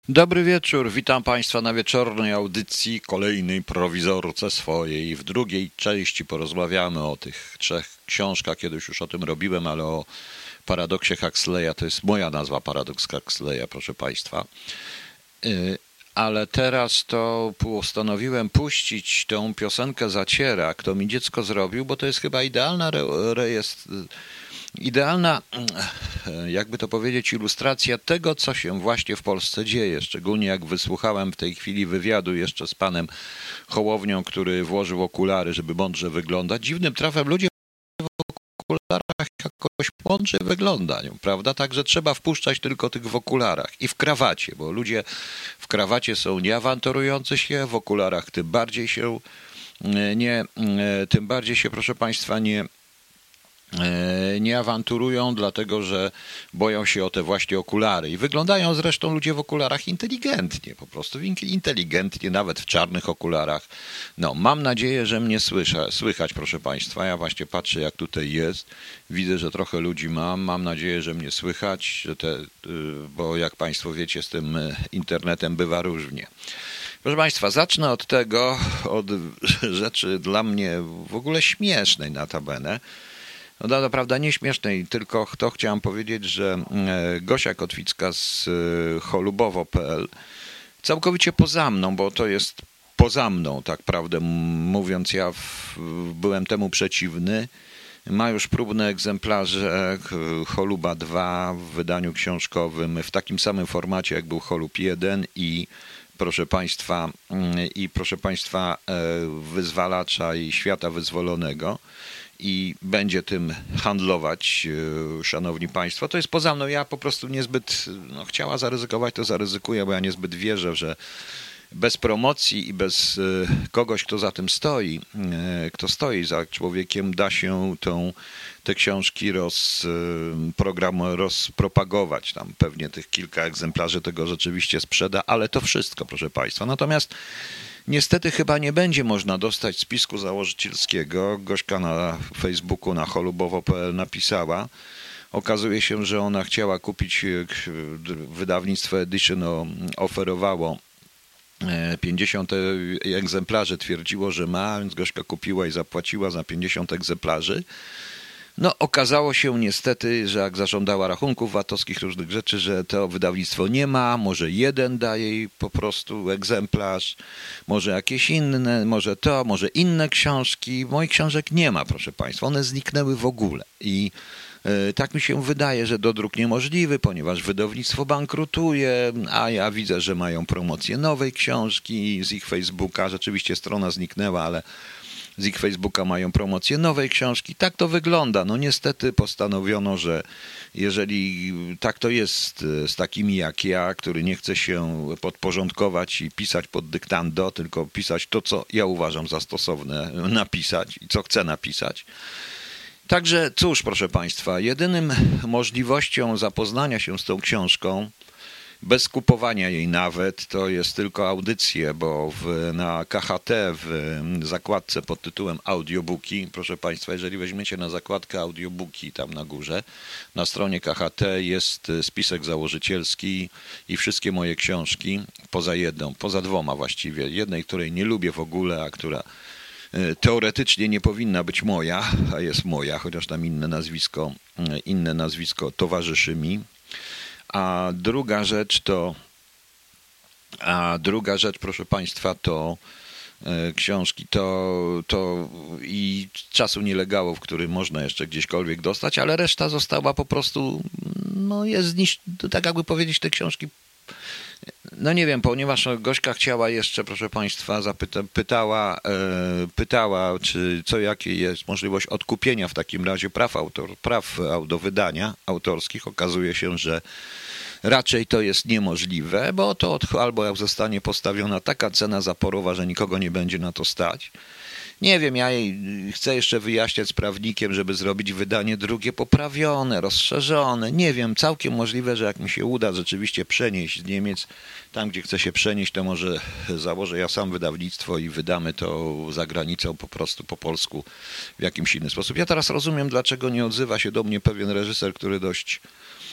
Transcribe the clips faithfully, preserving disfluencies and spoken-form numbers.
Dobry wieczór, witam Państwa na wieczornej audycji, kolejnej prowizorce swojej. W drugiej części porozmawiamy o tych trzech książkach, kiedyś już o tym robiłem, ale o paradoksie Huxleya, to jest moja nazwa, paradoks Huxleya, proszę Państwa. Y, Ale teraz to postanowiłem puścić tą piosenkę Zaciera, kto mi dziecko zrobił, bo to jest chyba idealna re- rejestr. Idealna, jakby to powiedzieć, ilustracja tego, co się właśnie w Polsce dzieje. Szczególnie jak wysłuchałem w tej chwili wywiadu jeszcze z panem Hołownią, który włożył okulary, żeby mądrze wyglądać. Dziwnym trafem ludzie w okularach jakoś mądrze wyglądają, prawda? Także trzeba wpuszczać tylko tych w okularach i w krawacie, bo ludzie w krawacie są nieawanturujący się, w okularach tym bardziej się nie, tym bardziej się, proszę państwa, nie nie awanturują, dlatego że boją się o te właśnie okulary. I wyglądają zresztą ludzie w okularach inteligentnie, po prostu inteligentnie, nawet w czarnych okularach. No, mam nadzieję, że mnie słysza, słychać, proszę Państwa. Ja właśnie patrzę, jak tutaj jest. Widzę, że trochę ludzi mam. Mam nadzieję, że mnie słychać, że te, bo jak Państwo wiecie, z tym internetem bywa różnie. Proszę Państwa, zacznę od tego, od rzeczy dla mnie w ogóle śmiesznej notabene. No to prawda nieśmiesznej, tylko to chciałam powiedzieć, że Gosia Kotwicka z cholubowo kropka p l całkowicie poza mną, bo to jest poza mną, tak prawdę mówiąc, ja w, byłem temu przeciwny. Ma już próbne egzemplarze Choluba dwa w wydaniu książkowym w takim samym formacie, jak był Cholub jeden i proszę Państwa, i proszę Państwa Wyzwalacza i Świata Wyzwolonego. I będzie tym handlować, szanowni państwo. To jest poza mną. Ja po prostu niezbyt, no, chciała zaryzykować, to zaryzykuję, bo ja niezbyt wierzę, że bez promocji i bez kogoś, kto za tym stoi, kto stoi za człowiekiem, da się tą, te książki roz, program rozpropagować. Tam pewnie tych kilka egzemplarzy tego rzeczywiście sprzeda, ale to wszystko, proszę państwa. Natomiast niestety chyba nie będzie można dostać spisku założycielskiego. Gośka na Facebooku, na cholubowo kropka p l napisała. Okazuje się, że ona chciała kupić, wydawnictwo Edition oferowało pięćdziesiąt egzemplarzy, twierdziło, że ma, więc Gośka kupiła i zapłaciła za pięćdziesiąt egzemplarzy. No, okazało się niestety, że jak zażądała rachunków vatowskich, różnych rzeczy, że to wydawnictwo nie ma, może jeden daje jej po prostu egzemplarz, może jakieś inne, może to, może inne książki. Moich książek nie ma, proszę Państwa, one zniknęły w ogóle i y, tak mi się wydaje, że dodruk niemożliwy, ponieważ wydawnictwo bankrutuje, a ja widzę, że mają promocję nowej książki z ich Facebooka, rzeczywiście strona zniknęła, ale z ich Facebooka mają promocję nowej książki. Tak to wygląda. No niestety postanowiono, że jeżeli tak to jest z takimi jak ja, który nie chce się podporządkować i pisać pod dyktando, tylko pisać to, co ja uważam za stosowne napisać i co chcę napisać. Także cóż, proszę Państwa, jedynym możliwością zapoznania się z tą książką, bez kupowania jej nawet, to jest tylko audycje, bo w, na K H T w zakładce pod tytułem Audiobooki, proszę Państwa, jeżeli weźmiecie na zakładkę Audiobooki tam na górze, na stronie K H T jest spisek założycielski i wszystkie moje książki, poza jedną, poza dwoma właściwie, jednej, której nie lubię w ogóle, a która teoretycznie nie powinna być moja, a jest moja, chociaż tam inne nazwisko, inne nazwisko towarzyszy mi. A druga rzecz to, a druga rzecz, proszę Państwa, to e, książki, to, to i czasu nielegałów, który można jeszcze gdzieśkolwiek dostać, ale reszta została po prostu, no jest zniszczona, tak jakby powiedzieć, te książki. No nie wiem, ponieważ Gośka chciała jeszcze, proszę Państwa, zapyta, pytała, e, pytała, czy co, jakie jest możliwość odkupienia w takim razie praw, autor, praw do wydania autorskich. Okazuje się, że raczej to jest niemożliwe, bo to od, albo jak zostanie postawiona taka cena zaporowa, że nikogo nie będzie na to stać. Nie wiem, ja chcę jeszcze wyjaśniać z prawnikiem, żeby zrobić wydanie drugie poprawione, rozszerzone. Nie wiem, całkiem możliwe, że jak mi się uda rzeczywiście przenieść z Niemiec, tam gdzie chcę się przenieść, to może założę ja sam wydawnictwo i wydamy to za granicą po prostu po polsku w jakimś inny sposób. Ja teraz rozumiem, dlaczego nie odzywa się do mnie pewien reżyser, który dość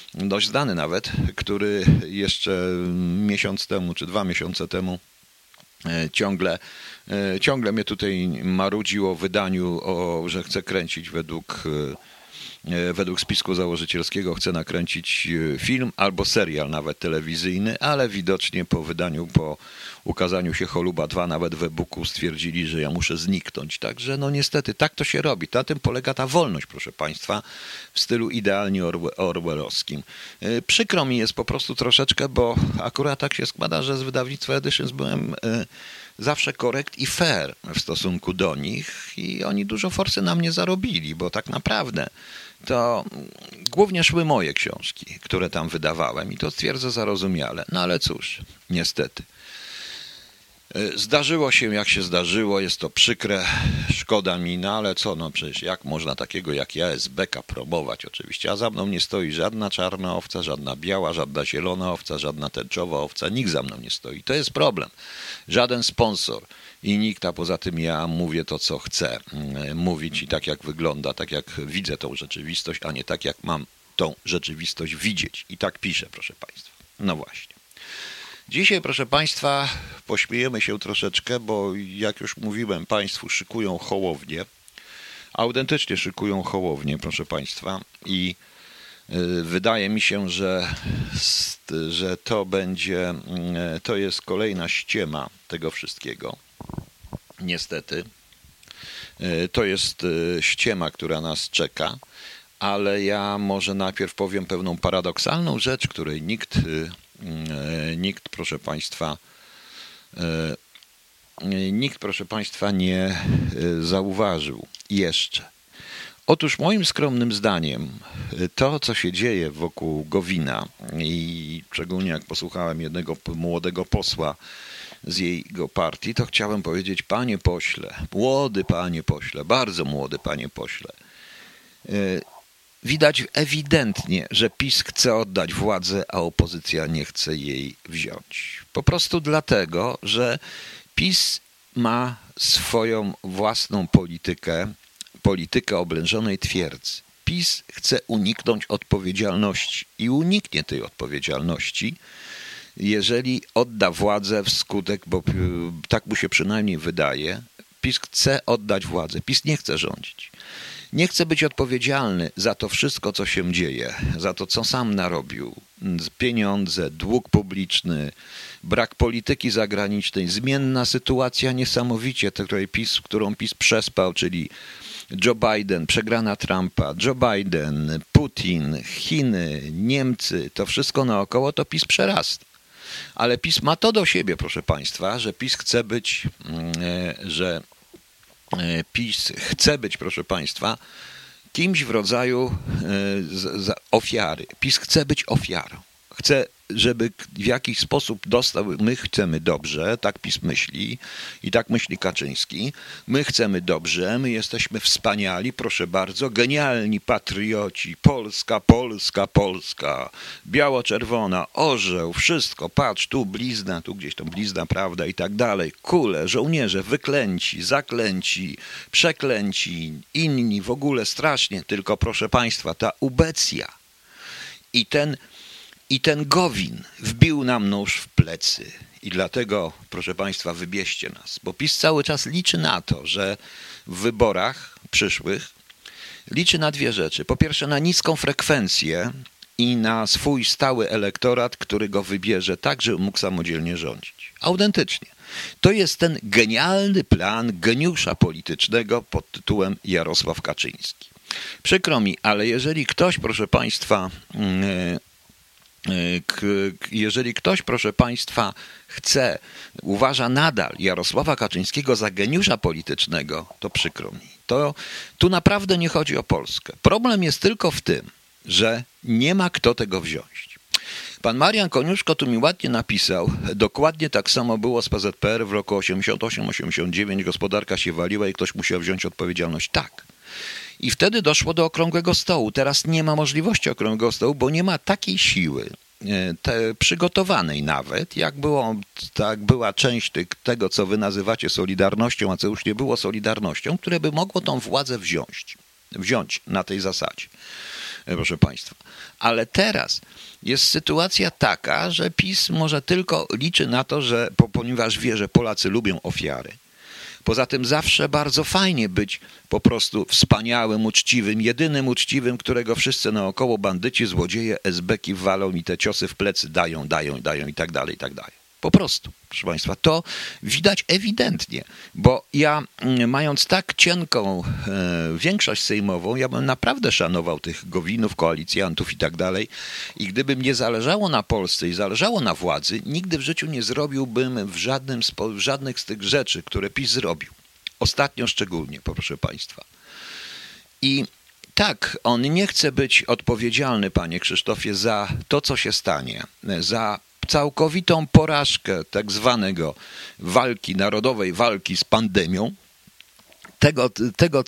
dość znany nawet, który jeszcze miesiąc temu, czy dwa miesiące temu ciągle, ciągle mnie tutaj marudził o wydaniu, o, że chce kręcić według według spisku założycielskiego, chce nakręcić film albo serial nawet telewizyjny, ale widocznie po wydaniu, po ukazaniu się Choluba dwa nawet w e-booku stwierdzili, że ja muszę zniknąć. Także no niestety tak to się robi. Na tym polega ta wolność, proszę Państwa, w stylu idealnie orwellowskim. Przykro mi jest po prostu troszeczkę, bo akurat tak się składa, że z wydawnictwa Editions byłem zawsze korekt i fair w stosunku do nich i oni dużo forsy na mnie zarobili, bo tak naprawdę to głównie szły moje książki, które tam wydawałem i to stwierdzę zarozumiale. No ale cóż, niestety. Zdarzyło się jak się zdarzyło, jest to przykre, szkoda mi, no ale co, no przecież jak można takiego jak ja, S B K, promować oczywiście, a za mną nie stoi żadna czarna owca, żadna biała, żadna zielona owca, żadna tęczowa owca, nikt za mną nie stoi, to jest problem, żaden sponsor i nikt, a poza tym ja mówię to, co chcę mówić i tak jak wygląda, tak jak widzę tą rzeczywistość, a nie tak jak mam tą rzeczywistość widzieć i tak piszę, proszę Państwa, no właśnie. Dzisiaj, proszę Państwa, pośmiejemy się troszeczkę, bo jak już mówiłem, Państwu szykują Hołownię, autentycznie szykują Hołownię, proszę Państwa, i wydaje mi się, że, że to będzie, to jest kolejna ściema tego wszystkiego. Niestety, to jest ściema, która nas czeka, ale ja może najpierw powiem pewną paradoksalną rzecz, której nikt Nikt, proszę Państwa, nikt, proszę Państwa, nie zauważył jeszcze. Otóż moim skromnym zdaniem to, co się dzieje wokół Gowina i szczególnie jak posłuchałem jednego młodego posła z jego partii, to chciałem powiedzieć, panie pośle, młody panie pośle, bardzo młody panie pośle, widać ewidentnie, że PiS chce oddać władzę, a opozycja nie chce jej wziąć. Po prostu dlatego, że PiS ma swoją własną politykę, politykę oblężonej twierdzy. PiS chce uniknąć odpowiedzialności i uniknie tej odpowiedzialności, jeżeli odda władzę wskutek, bo tak mu się przynajmniej wydaje, PiS chce oddać władzę, PiS nie chce rządzić. Nie chce być odpowiedzialny za to wszystko, co się dzieje, za to, co sam narobił. Pieniądze, dług publiczny, brak polityki zagranicznej, zmienna sytuacja niesamowicie, której PiS, którą PiS przespał, czyli Joe Biden, przegrana Trumpa, Joe Biden, Putin, Chiny, Niemcy, to wszystko naokoło, to PiS przerasta. Ale PiS ma to do siebie, proszę Państwa, że PiS chce być, że PiS chce być, proszę Państwa, kimś w rodzaju ofiary. PiS chce być ofiarą. Chce, żeby w jakiś sposób dostał, my chcemy dobrze, tak PiS myśli i tak myśli Kaczyński, my chcemy dobrze, my jesteśmy wspaniali, proszę bardzo, genialni patrioci, Polska, Polska, Polska, biało-czerwona, orzeł, wszystko, patrz, tu blizna, tu gdzieś tam blizna, prawda i tak dalej, kule, żołnierze wyklęci, zaklęci, przeklęci, inni w ogóle strasznie, tylko proszę Państwa, ta ubecja i ten I ten Gowin wbił nam nóż w plecy i dlatego, proszę Państwa, wybierzcie nas, bo PiS cały czas liczy na to, że w wyborach przyszłych liczy na dwie rzeczy. Po pierwsze na niską frekwencję i na swój stały elektorat, który go wybierze tak, żeby mógł samodzielnie rządzić. Autentycznie. To jest ten genialny plan geniusza politycznego pod tytułem Jarosław Kaczyński. Przykro mi, ale jeżeli ktoś, proszę Państwa, yy, Jeżeli ktoś, proszę Państwa, chce, uważa nadal Jarosława Kaczyńskiego za geniusza politycznego, to przykro mi. To tu naprawdę nie chodzi o Polskę. Problem jest tylko w tym, że nie ma kto tego wziąć. Pan Marian Koniuszko tu mi ładnie napisał, dokładnie tak samo było z P Z P R w roku osiemdziesiątym ósmym osiemdziesiątym dziewiątym, gospodarka się waliła i ktoś musiał wziąć odpowiedzialność. Tak. I wtedy doszło do okrągłego stołu. Teraz nie ma możliwości okrągłego stołu, bo nie ma takiej siły, te, przygotowanej nawet, jak, było, tak była część ty, tego, co wy nazywacie Solidarnością, a co już nie było Solidarnością, które by mogło tą władzę wziąć, wziąć na tej zasadzie. proszę Państwa. Ale teraz jest sytuacja taka, że PiS może tylko liczy na to, że ponieważ wie, że Polacy lubią ofiary. Poza tym zawsze bardzo fajnie być po prostu wspaniałym, uczciwym, jedynym uczciwym, którego wszyscy naokoło bandyci, złodzieje, esbeki walą i te ciosy w plecy dają, dają, dają i tak dalej, i tak dalej. Po prostu, proszę Państwa, to widać ewidentnie, bo ja mając tak cienką e, większość sejmową, ja bym naprawdę szanował tych Gowinów, koalicjantów i tak dalej i gdyby mnie zależało na Polsce i zależało na władzy, nigdy w życiu nie zrobiłbym w, żadnym, w żadnych z tych rzeczy, które PiS zrobił. Ostatnio szczególnie, proszę Państwa. I tak, on nie chce być odpowiedzialny, panie Krzysztofie, za to, co się stanie, za całkowitą porażkę tak zwanego walki, narodowej walki z pandemią, tego, tego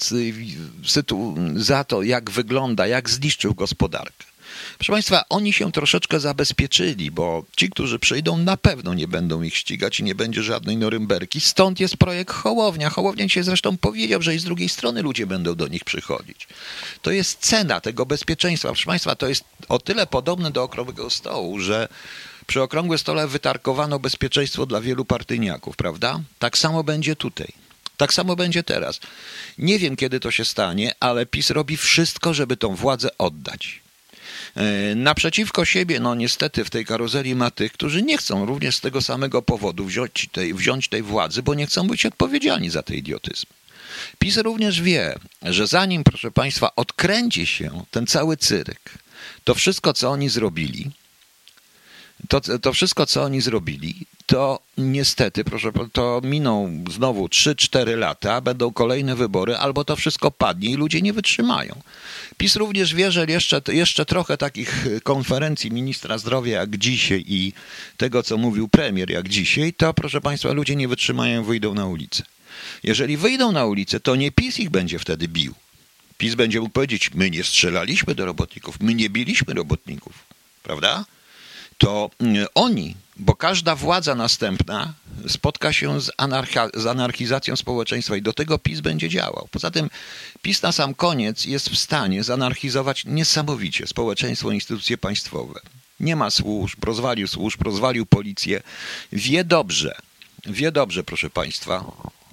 za to, jak wygląda, jak zniszczył gospodarkę. Proszę Państwa, oni się troszeczkę zabezpieczyli, bo ci, którzy przyjdą, na pewno nie będą ich ścigać i nie będzie żadnej Norymberki. Stąd jest projekt Hołownia. Hołownia dzisiaj zresztą powiedział, że i z drugiej strony ludzie będą do nich przychodzić. To jest cena tego bezpieczeństwa. Proszę Państwa, to jest o tyle podobne do okrągłego stołu, że przy okrągłym stole wytarkowano bezpieczeństwo dla wielu partyjniaków, prawda? Tak samo będzie tutaj. Tak samo będzie teraz. Nie wiem, kiedy to się stanie, ale PiS robi wszystko, żeby tą władzę oddać. Naprzeciwko siebie, no niestety w tej karuzeli ma tych, którzy nie chcą również z tego samego powodu wziąć tej, wziąć tej władzy, bo nie chcą być odpowiedzialni za ten idiotyzm. PiS również wie, że zanim, proszę Państwa, odkręci się ten cały cyrk, to wszystko, co oni zrobili, To, to wszystko, co oni zrobili, to niestety, proszę, to miną znowu trzy cztery lata, będą kolejne wybory, albo to wszystko padnie i ludzie nie wytrzymają. PiS również wie, że jeszcze, jeszcze trochę takich konferencji ministra zdrowia jak dzisiaj i tego, co mówił premier jak dzisiaj, to proszę Państwa, ludzie nie wytrzymają, wyjdą na ulicę. Jeżeli wyjdą na ulicę, to nie PiS ich będzie wtedy bił. PiS będzie mógł powiedzieć, my nie strzelaliśmy do robotników, my nie biliśmy robotników, prawda? To oni, bo każda władza następna spotka się z, anarcha, z anarchizacją społeczeństwa i do tego PiS będzie działał. Poza tym PiS na sam koniec jest w stanie zanarchizować niesamowicie społeczeństwo, instytucje państwowe. Nie ma służb, rozwalił służb, rozwalił policję. Wie dobrze, wie dobrze, proszę Państwa.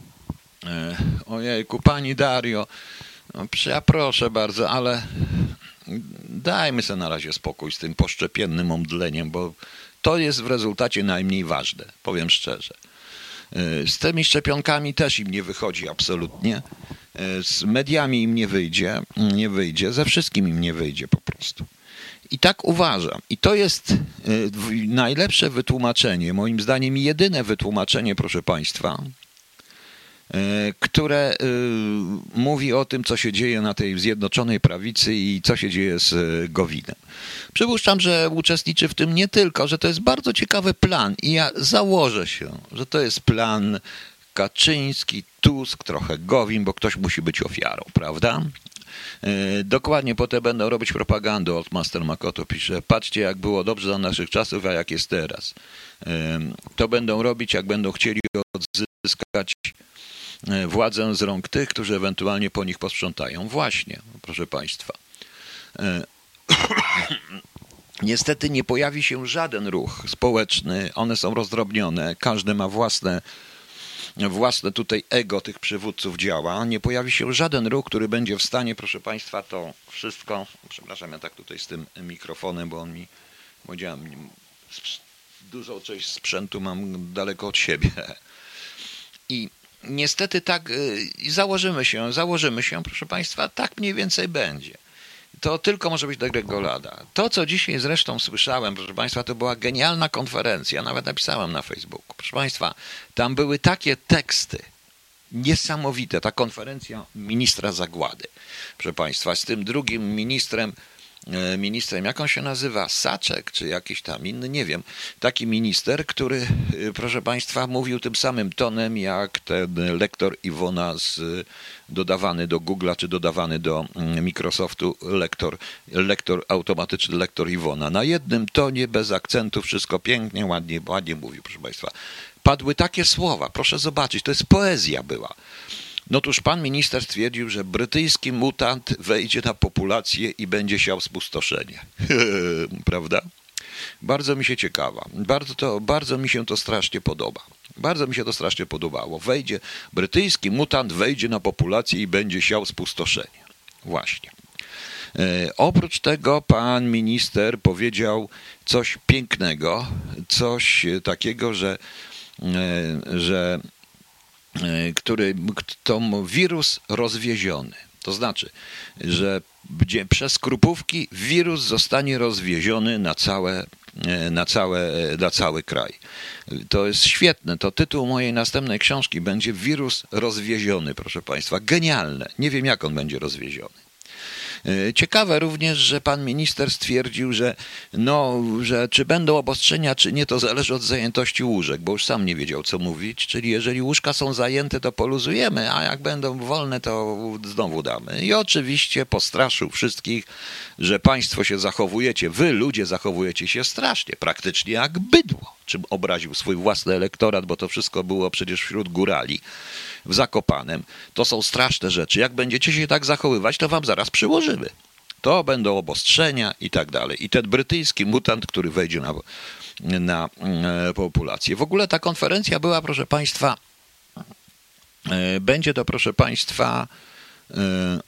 Ojejku, pani Dario, no, ja proszę bardzo, ale dajmy sobie na razie spokój z tym poszczepiennym omdleniem, bo to jest w rezultacie najmniej ważne, powiem szczerze. Z tymi szczepionkami też im nie wychodzi absolutnie. Z mediami im nie wyjdzie, nie wyjdzie, ze wszystkim im nie wyjdzie po prostu. I tak uważam. I to jest najlepsze wytłumaczenie, moim zdaniem jedyne wytłumaczenie, proszę Państwa, które mówi o tym, co się dzieje na tej Zjednoczonej Prawicy i co się dzieje z Gowinem. Przypuszczam, że uczestniczy w tym nie tylko, że to jest bardzo ciekawy plan i ja założę się, że to jest plan Kaczyński, Tusk, trochę Gowin, bo ktoś musi być ofiarą, prawda? Dokładnie potem będą robić propagandę. Oldmaster Makoto pisze, patrzcie jak było dobrze za naszych czasów, a jak jest teraz. To będą robić, jak będą chcieli odzyskać władzę z rąk tych, którzy ewentualnie po nich posprzątają. Właśnie, proszę Państwa. Niestety nie pojawi się żaden ruch społeczny. One są rozdrobnione. Każdy ma własne, własne tutaj ego tych przywódców działa. Nie pojawi się żaden ruch, który będzie w stanie, proszę Państwa, to wszystko... Przepraszam, ja tak tutaj z tym mikrofonem, bo on mi... Powiedziałem, dużą część sprzętu mam daleko od siebie. I niestety tak, założymy się, założymy się, proszę Państwa, tak mniej więcej będzie. To tylko może być degrengolada. To, co dzisiaj zresztą słyszałem, proszę Państwa, to była genialna konferencja, nawet napisałem na Facebooku. Proszę Państwa, tam były takie teksty niesamowite, ta konferencja ministra Zagłady, proszę Państwa, z tym drugim ministrem, ministrem, jak on się nazywa, Saczek, czy jakiś tam inny, nie wiem, taki minister, który, proszę Państwa, mówił tym samym tonem, jak ten lektor Iwona z, dodawany do Google'a, czy dodawany do Microsoftu, lektor, lektor, automatyczny lektor Iwona. Na jednym tonie, bez akcentu, wszystko pięknie, ładnie, ładnie mówił, proszę Państwa. Padły takie słowa, proszę zobaczyć, to jest poezja była. No otóż pan minister stwierdził, że brytyjski mutant wejdzie na populację i będzie siał spustoszenie. Prawda? Bardzo mi się ciekawa. Bardzo, to, bardzo mi się to strasznie podoba. Bardzo mi się to strasznie podobało. Wejdzie, brytyjski mutant wejdzie na populację i będzie siał spustoszenie. Właśnie. E, oprócz tego pan minister powiedział coś pięknego, coś takiego, że, e, że e, który to wirus rozwieziony. To znaczy, że gdzie przez Krupówki wirus zostanie rozwieziony na całe, na całe, na cały kraj. To jest świetne. To tytuł mojej następnej książki będzie Wirus rozwieziony, proszę państwa. Genialne. Nie wiem, jak on będzie rozwieziony. Ciekawe również, że pan minister stwierdził, że, no, że czy będą obostrzenia, czy nie, to zależy od zajętości łóżek, bo już sam nie wiedział, co mówić. Czyli jeżeli łóżka są zajęte, to poluzujemy, a jak będą wolne, to znowu damy. I oczywiście postraszył wszystkich, że państwo się zachowujecie, wy ludzie zachowujecie się strasznie, praktycznie jak bydło. Czym obraził swój własny elektorat, bo to wszystko było przecież wśród górali w Zakopanem. To są straszne rzeczy. Jak będziecie się tak zachowywać, to wam zaraz przyłożymy. To będą obostrzenia i tak dalej. I ten brytyjski mutant, który wejdzie na, na e, populację. W ogóle ta konferencja była, proszę państwa, e, będzie to, proszę państwa, e,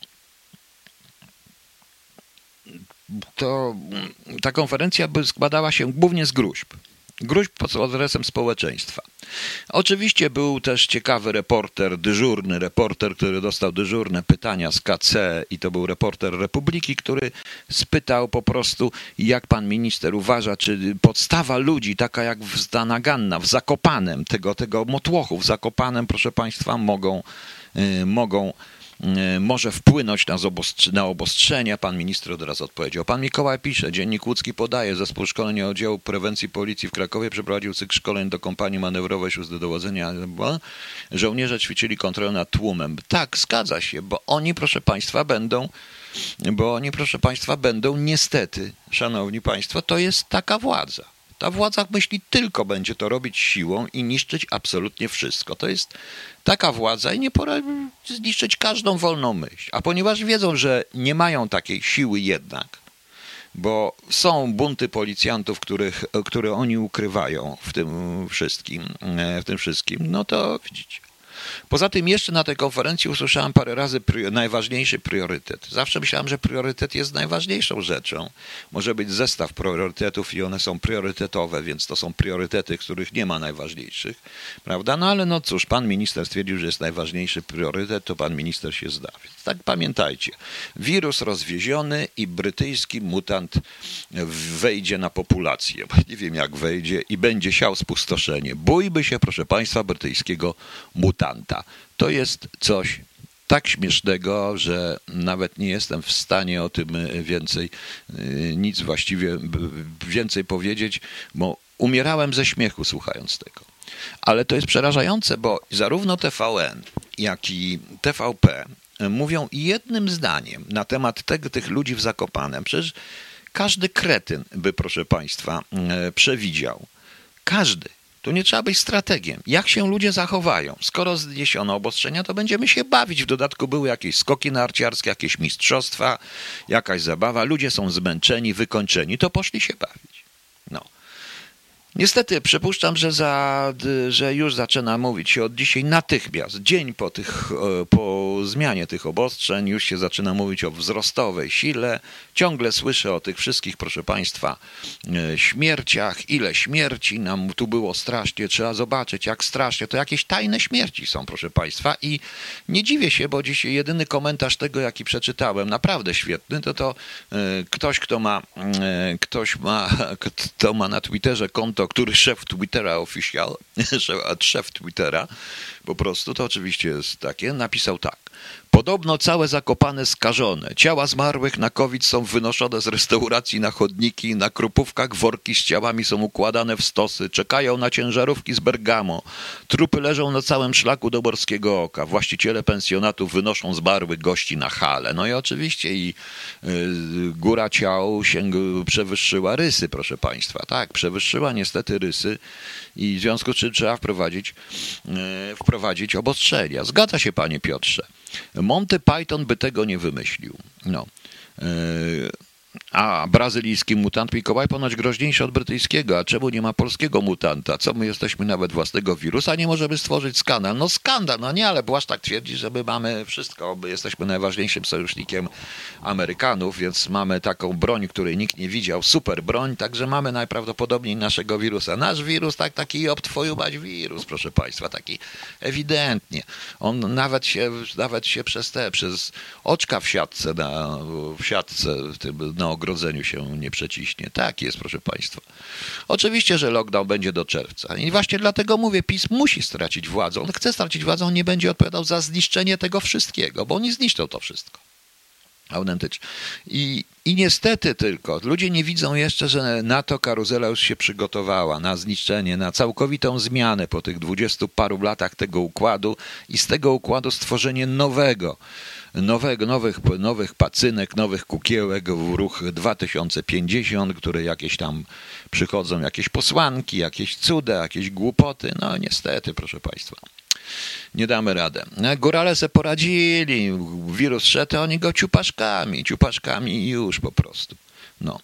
to ta konferencja by składała się głównie z gruźb. Gruźb pod adresem społeczeństwa. Oczywiście był też ciekawy reporter, dyżurny reporter, który dostał dyżurne pytania z K C i to był reporter Republiki, który spytał po prostu, jak pan minister uważa, czy podstawa ludzi, taka jak w Naganna, w Zakopanem, tego, tego motłochu w Zakopanem, proszę państwa, mogą, yy, mogą może wpłynąć na, zobostrz- na obostrzenia. Pan minister od razu odpowiedział. Pan Mikołaj pisze, Dziennik Łódzki podaje, zespół szkolenia Oddziału Prewencji Policji w Krakowie przeprowadził cykl szkoleń do kompanii manewrowej Sióstr Dowodzenia. Żołnierze ćwiczyli kontrolę nad tłumem. Tak, zgadza się, bo oni, proszę państwa, będą, bo oni, proszę państwa, będą niestety, szanowni państwo, to jest taka władza. Ta władza myśli tylko będzie to robić siłą i niszczyć absolutnie wszystko. To jest taka władza i nie pora zniszczyć każdą wolną myśl. A ponieważ wiedzą, że nie mają takiej siły jednak, bo są bunty policjantów, których, które oni ukrywają w tym wszystkim, w tym wszystkim, no to widzicie. Poza tym jeszcze na tej konferencji usłyszałem parę razy pri- najważniejszy priorytet. Zawsze myślałem, że priorytet jest najważniejszą rzeczą. Może być zestaw priorytetów i one są priorytetowe, więc to są priorytety, których nie ma najważniejszych, prawda? No ale no cóż, pan minister stwierdził, że jest najważniejszy priorytet, to pan minister się zda. Więc tak pamiętajcie, wirus rozwieziony i brytyjski mutant wejdzie na populację. Nie wiem jak wejdzie i będzie siał spustoszenie. Bójby się, proszę państwa, brytyjskiego mutanta. To jest coś tak śmiesznego, że nawet nie jestem w stanie o tym więcej, nic właściwie więcej powiedzieć, bo umierałem ze śmiechu słuchając tego. Ale to jest przerażające, bo zarówno T V N, jak i T V P mówią jednym zdaniem na temat tego, tych ludzi w Zakopanem. Przecież każdy kretyn by, proszę państwa, przewidział. Każdy. Tu nie trzeba być strategiem. Jak się ludzie zachowają? Skoro zniesiono obostrzenia, to będziemy się bawić. W dodatku były jakieś skoki narciarskie, jakieś mistrzostwa, jakaś zabawa. Ludzie są zmęczeni, wykończeni. To poszli się bawić. No. Niestety przypuszczam, że, za, że już zaczyna mówić się od dzisiaj natychmiast, dzień po, tych, po zmianie tych obostrzeń, już się zaczyna mówić o wzrostowej sile. Ciągle słyszę o tych wszystkich, proszę państwa, śmierciach. Ile śmierci nam tu było strasznie, trzeba zobaczyć jak strasznie. To jakieś tajne śmierci są, proszę państwa i nie dziwię się, bo dzisiaj jedyny komentarz tego, jaki przeczytałem, naprawdę świetny, to to ktoś, kto ma, ktoś ma, kto ma na Twitterze konto, który szef Twittera official, szef Twittera, po prostu, to oczywiście jest takie, napisał tak. Podobno całe Zakopane skażone. Ciała zmarłych na COVID są wynoszone z restauracji na chodniki, na Krupówkach worki z ciałami są układane w stosy, czekają na ciężarówki z Bergamo. Trupy leżą na całym szlaku do Morskiego Oka. Właściciele pensjonatu wynoszą zmarłych gości na halę. No i oczywiście i y, góra ciał się przewyższyła rysy, proszę państwa. Tak, przewyższyła niestety rysy i w związku z czym trzeba wprowadzić, y, wprowadzić obostrzenia. Zgadza się, panie Piotrze. Monty Python by tego nie wymyślił. No. A brazylijski mutant Mikołaj ponoć groźniejszy od brytyjskiego. A czemu nie ma polskiego mutanta? Co my jesteśmy nawet własnego wirusa? Nie możemy stworzyć skandal. No skandal, no nie, ale Błaż tak twierdzi, że my mamy wszystko. My jesteśmy najważniejszym sojusznikiem Amerykanów, więc mamy taką broń, której nikt nie widział. Super broń, także mamy najprawdopodobniej naszego wirusa. Nasz wirus, tak, taki ob twoju mać wirus, proszę państwa, taki ewidentnie. On nawet się, nawet się przez te, przez oczka w siatce, na, w siatce, w tym, na ogrodzeniu się nie przeciśnie. Tak jest, proszę państwa. Oczywiście, że lockdown będzie do czerwca. I właśnie dlatego mówię, PiS musi stracić władzę. On chce stracić władzę, on nie będzie odpowiadał za zniszczenie tego wszystkiego, bo oni zniszczą to wszystko. Autentycznie. I, I niestety tylko, ludzie nie widzą jeszcze, że NATO karuzela już się przygotowała na zniszczenie, na całkowitą zmianę po tych dwudziestu paru latach tego układu i z tego układu stworzenie nowego, nowego, nowych, nowych pacynek, nowych kukiełek w ruch dwa tysiące pięćdziesiąt, które jakieś tam przychodzą, jakieś posłanki, jakieś cuda, jakieś głupoty. No niestety, proszę państwa. Nie damy radę. Górale se poradzili, wirus szedł, a oni go ciupaszkami, ciupaszkami i już po prostu. No.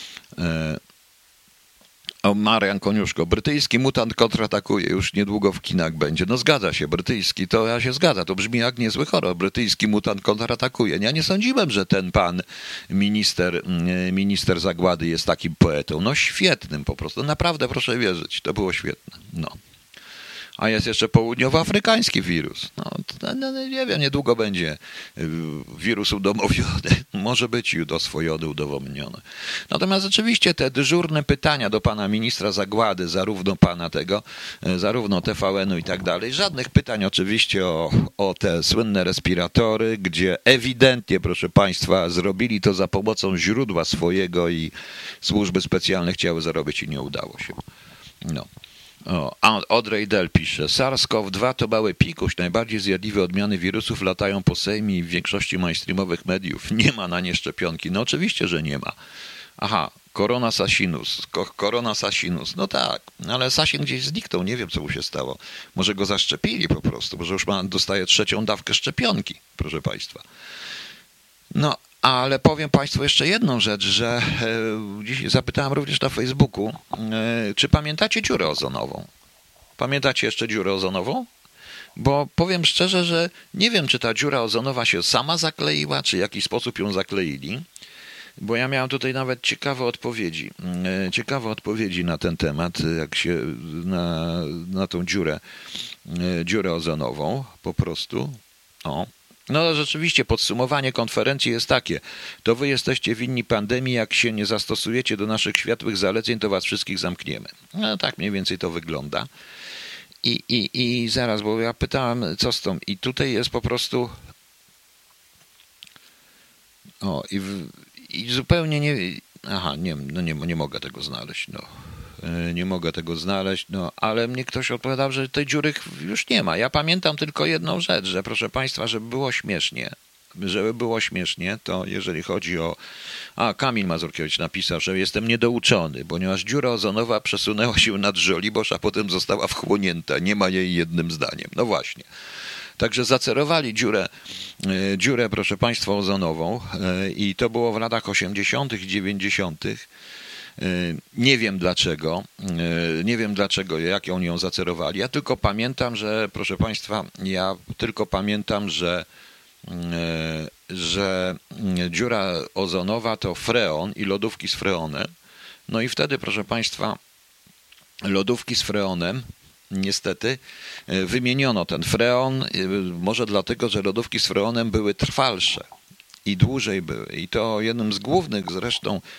O, Marian Koniuszko, brytyjski mutant kontratakuje, już niedługo w kinach będzie. No zgadza się, brytyjski, to ja się zgadza, to brzmi jak niezły horror. Brytyjski mutant kontratakuje. Ja nie sądziłem, że ten pan minister, minister zagłady jest takim poetą. No świetnym po prostu, naprawdę proszę wierzyć, to było świetne. No. A jest jeszcze południowoafrykański wirus. No, to, no, nie wiem, niedługo będzie wirus udomowiony. Może być już oswojony, udowodniony. Natomiast oczywiście te dyżurne pytania do pana ministra zagłady, zarówno pana tego, zarówno T V N-u i tak dalej, żadnych pytań oczywiście o, o te słynne respiratory, gdzie ewidentnie, proszę państwa, zrobili to za pomocą źródła swojego i służby specjalne chciały zarobić i nie udało się. No. O, Audrey Del pisze, SARS-CoV dwa to mały pikuś, najbardziej zjadliwe odmiany wirusów latają po Sejmie i w większości mainstreamowych mediów. Nie ma na nie szczepionki. No oczywiście, że nie ma. Aha, Corona Sasinus, Corona Sasinus, no tak, ale Sasin gdzieś zniknął, nie wiem co mu się stało. Może go zaszczepili po prostu, może już ma, dostaje trzecią dawkę szczepionki, proszę państwa. No, ale powiem państwu jeszcze jedną rzecz, że e, dziś zapytałem również na Facebooku, e, czy pamiętacie dziurę ozonową? Pamiętacie jeszcze dziurę ozonową? Bo powiem szczerze, że nie wiem, czy ta dziura ozonowa się sama zakleiła, czy w jakiś sposób ją zakleili, bo ja miałem tutaj nawet ciekawe odpowiedzi, e, ciekawe odpowiedzi na ten temat, jak się na, na tą dziurę, e, dziurę ozonową po prostu, o. No rzeczywiście podsumowanie konferencji jest takie, to wy jesteście winni pandemii, jak się nie zastosujecie do naszych światłych zaleceń, to was wszystkich zamkniemy. No tak mniej więcej to wygląda. I, i, i zaraz, bo ja pytałem, co z tą, i tutaj jest po prostu, o i, w, i zupełnie nie, aha, nie, no nie, nie mogę tego znaleźć, no. Nie mogę tego znaleźć, no ale mnie ktoś odpowiadał, że tej dziury już nie ma. Ja pamiętam tylko jedną rzecz, że proszę państwa, żeby było śmiesznie, żeby było śmiesznie, to jeżeli chodzi o... A, Kamil Mazurkiewicz napisał, że jestem niedouczony, ponieważ dziura ozonowa przesunęła się nad Żoliborz, a potem została wchłonięta. Nie ma jej jednym zdaniem. No właśnie. Także zacerowali dziurę, dziurę, proszę państwa, ozonową i to było w latach osiemdziesiątych i dziewięćdziesiątych. Nie wiem dlaczego, nie wiem dlaczego, jak oni ją zacerowali. Ja tylko pamiętam, że, proszę państwa, ja tylko pamiętam, że, że dziura ozonowa to freon i lodówki z freonem. No i wtedy, proszę państwa, lodówki z freonem, niestety, wymieniono ten freon, może dlatego, że lodówki z freonem były trwalsze i dłużej były. I to jednym z głównych zresztą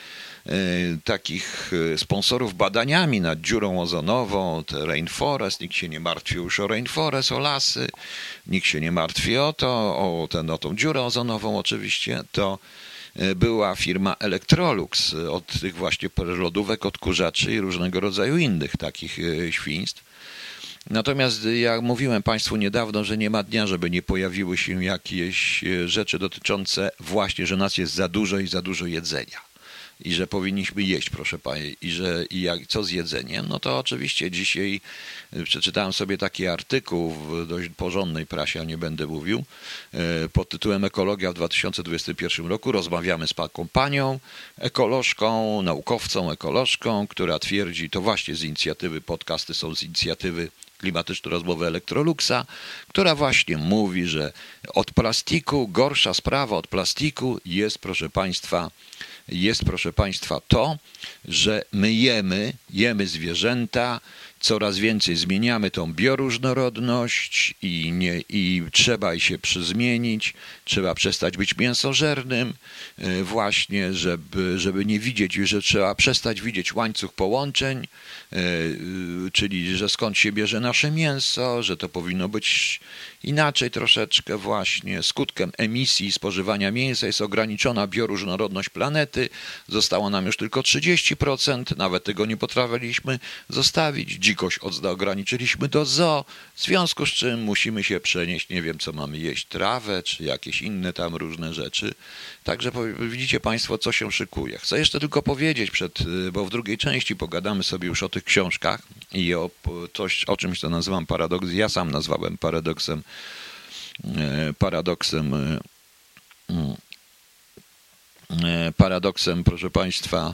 takich sponsorów badaniami nad dziurą ozonową, te Rainforest, nikt się nie martwi już o Rainforest, o lasy, nikt się nie martwi o to, o, ten, o tą dziurę ozonową oczywiście, to była firma Electrolux od tych właśnie lodówek, odkurzaczy i różnego rodzaju innych takich świństw. Natomiast jak mówiłem Państwu niedawno, że nie ma dnia, żeby nie pojawiły się jakieś rzeczy dotyczące właśnie, że nas jest za dużo i za dużo jedzenia. I że powinniśmy jeść, proszę Pani, i że i jak, co z jedzeniem, no to oczywiście dzisiaj przeczytałem sobie taki artykuł w dość porządnej prasie, a nie będę mówił, pod tytułem Ekologia w dwa tysiące dwudziestym pierwszym roku. Rozmawiamy z taką panią ekolożką, naukowcą ekolożką, która twierdzi, to właśnie z inicjatywy, podcasty są z inicjatywy Klimatyczne Rozmowy Electroluxa, która właśnie mówi, że od plastiku, gorsza sprawa od plastiku jest, proszę Państwa, jest, proszę Państwa, to, że my jemy, jemy zwierzęta, coraz więcej zmieniamy tą bioróżnorodność i, nie, i trzeba jej się przyzmienić, trzeba przestać być mięsożernym właśnie, żeby, żeby nie widzieć, że trzeba przestać widzieć łańcuch połączeń, czyli że skąd się bierze nasze mięso, że to powinno być inaczej troszeczkę właśnie. Skutkiem emisji spożywania mięsa jest ograniczona bioróżnorodność planety. Zostało nam już tylko trzydzieści procent, nawet tego nie potrafiliśmy zostawić. Dzikość ograniczyliśmy do zoo, w związku z czym musimy się przenieść, nie wiem co mamy jeść, trawę czy jakieś inne tam różne rzeczy. Także widzicie Państwo, co się szykuje. Chcę jeszcze tylko powiedzieć, przed, bo w drugiej części pogadamy sobie już o tych książkach i o coś, o czymś, co nazywam paradoks. Ja sam nazwałem paradoksem, paradoksem, paradoksem, proszę Państwa,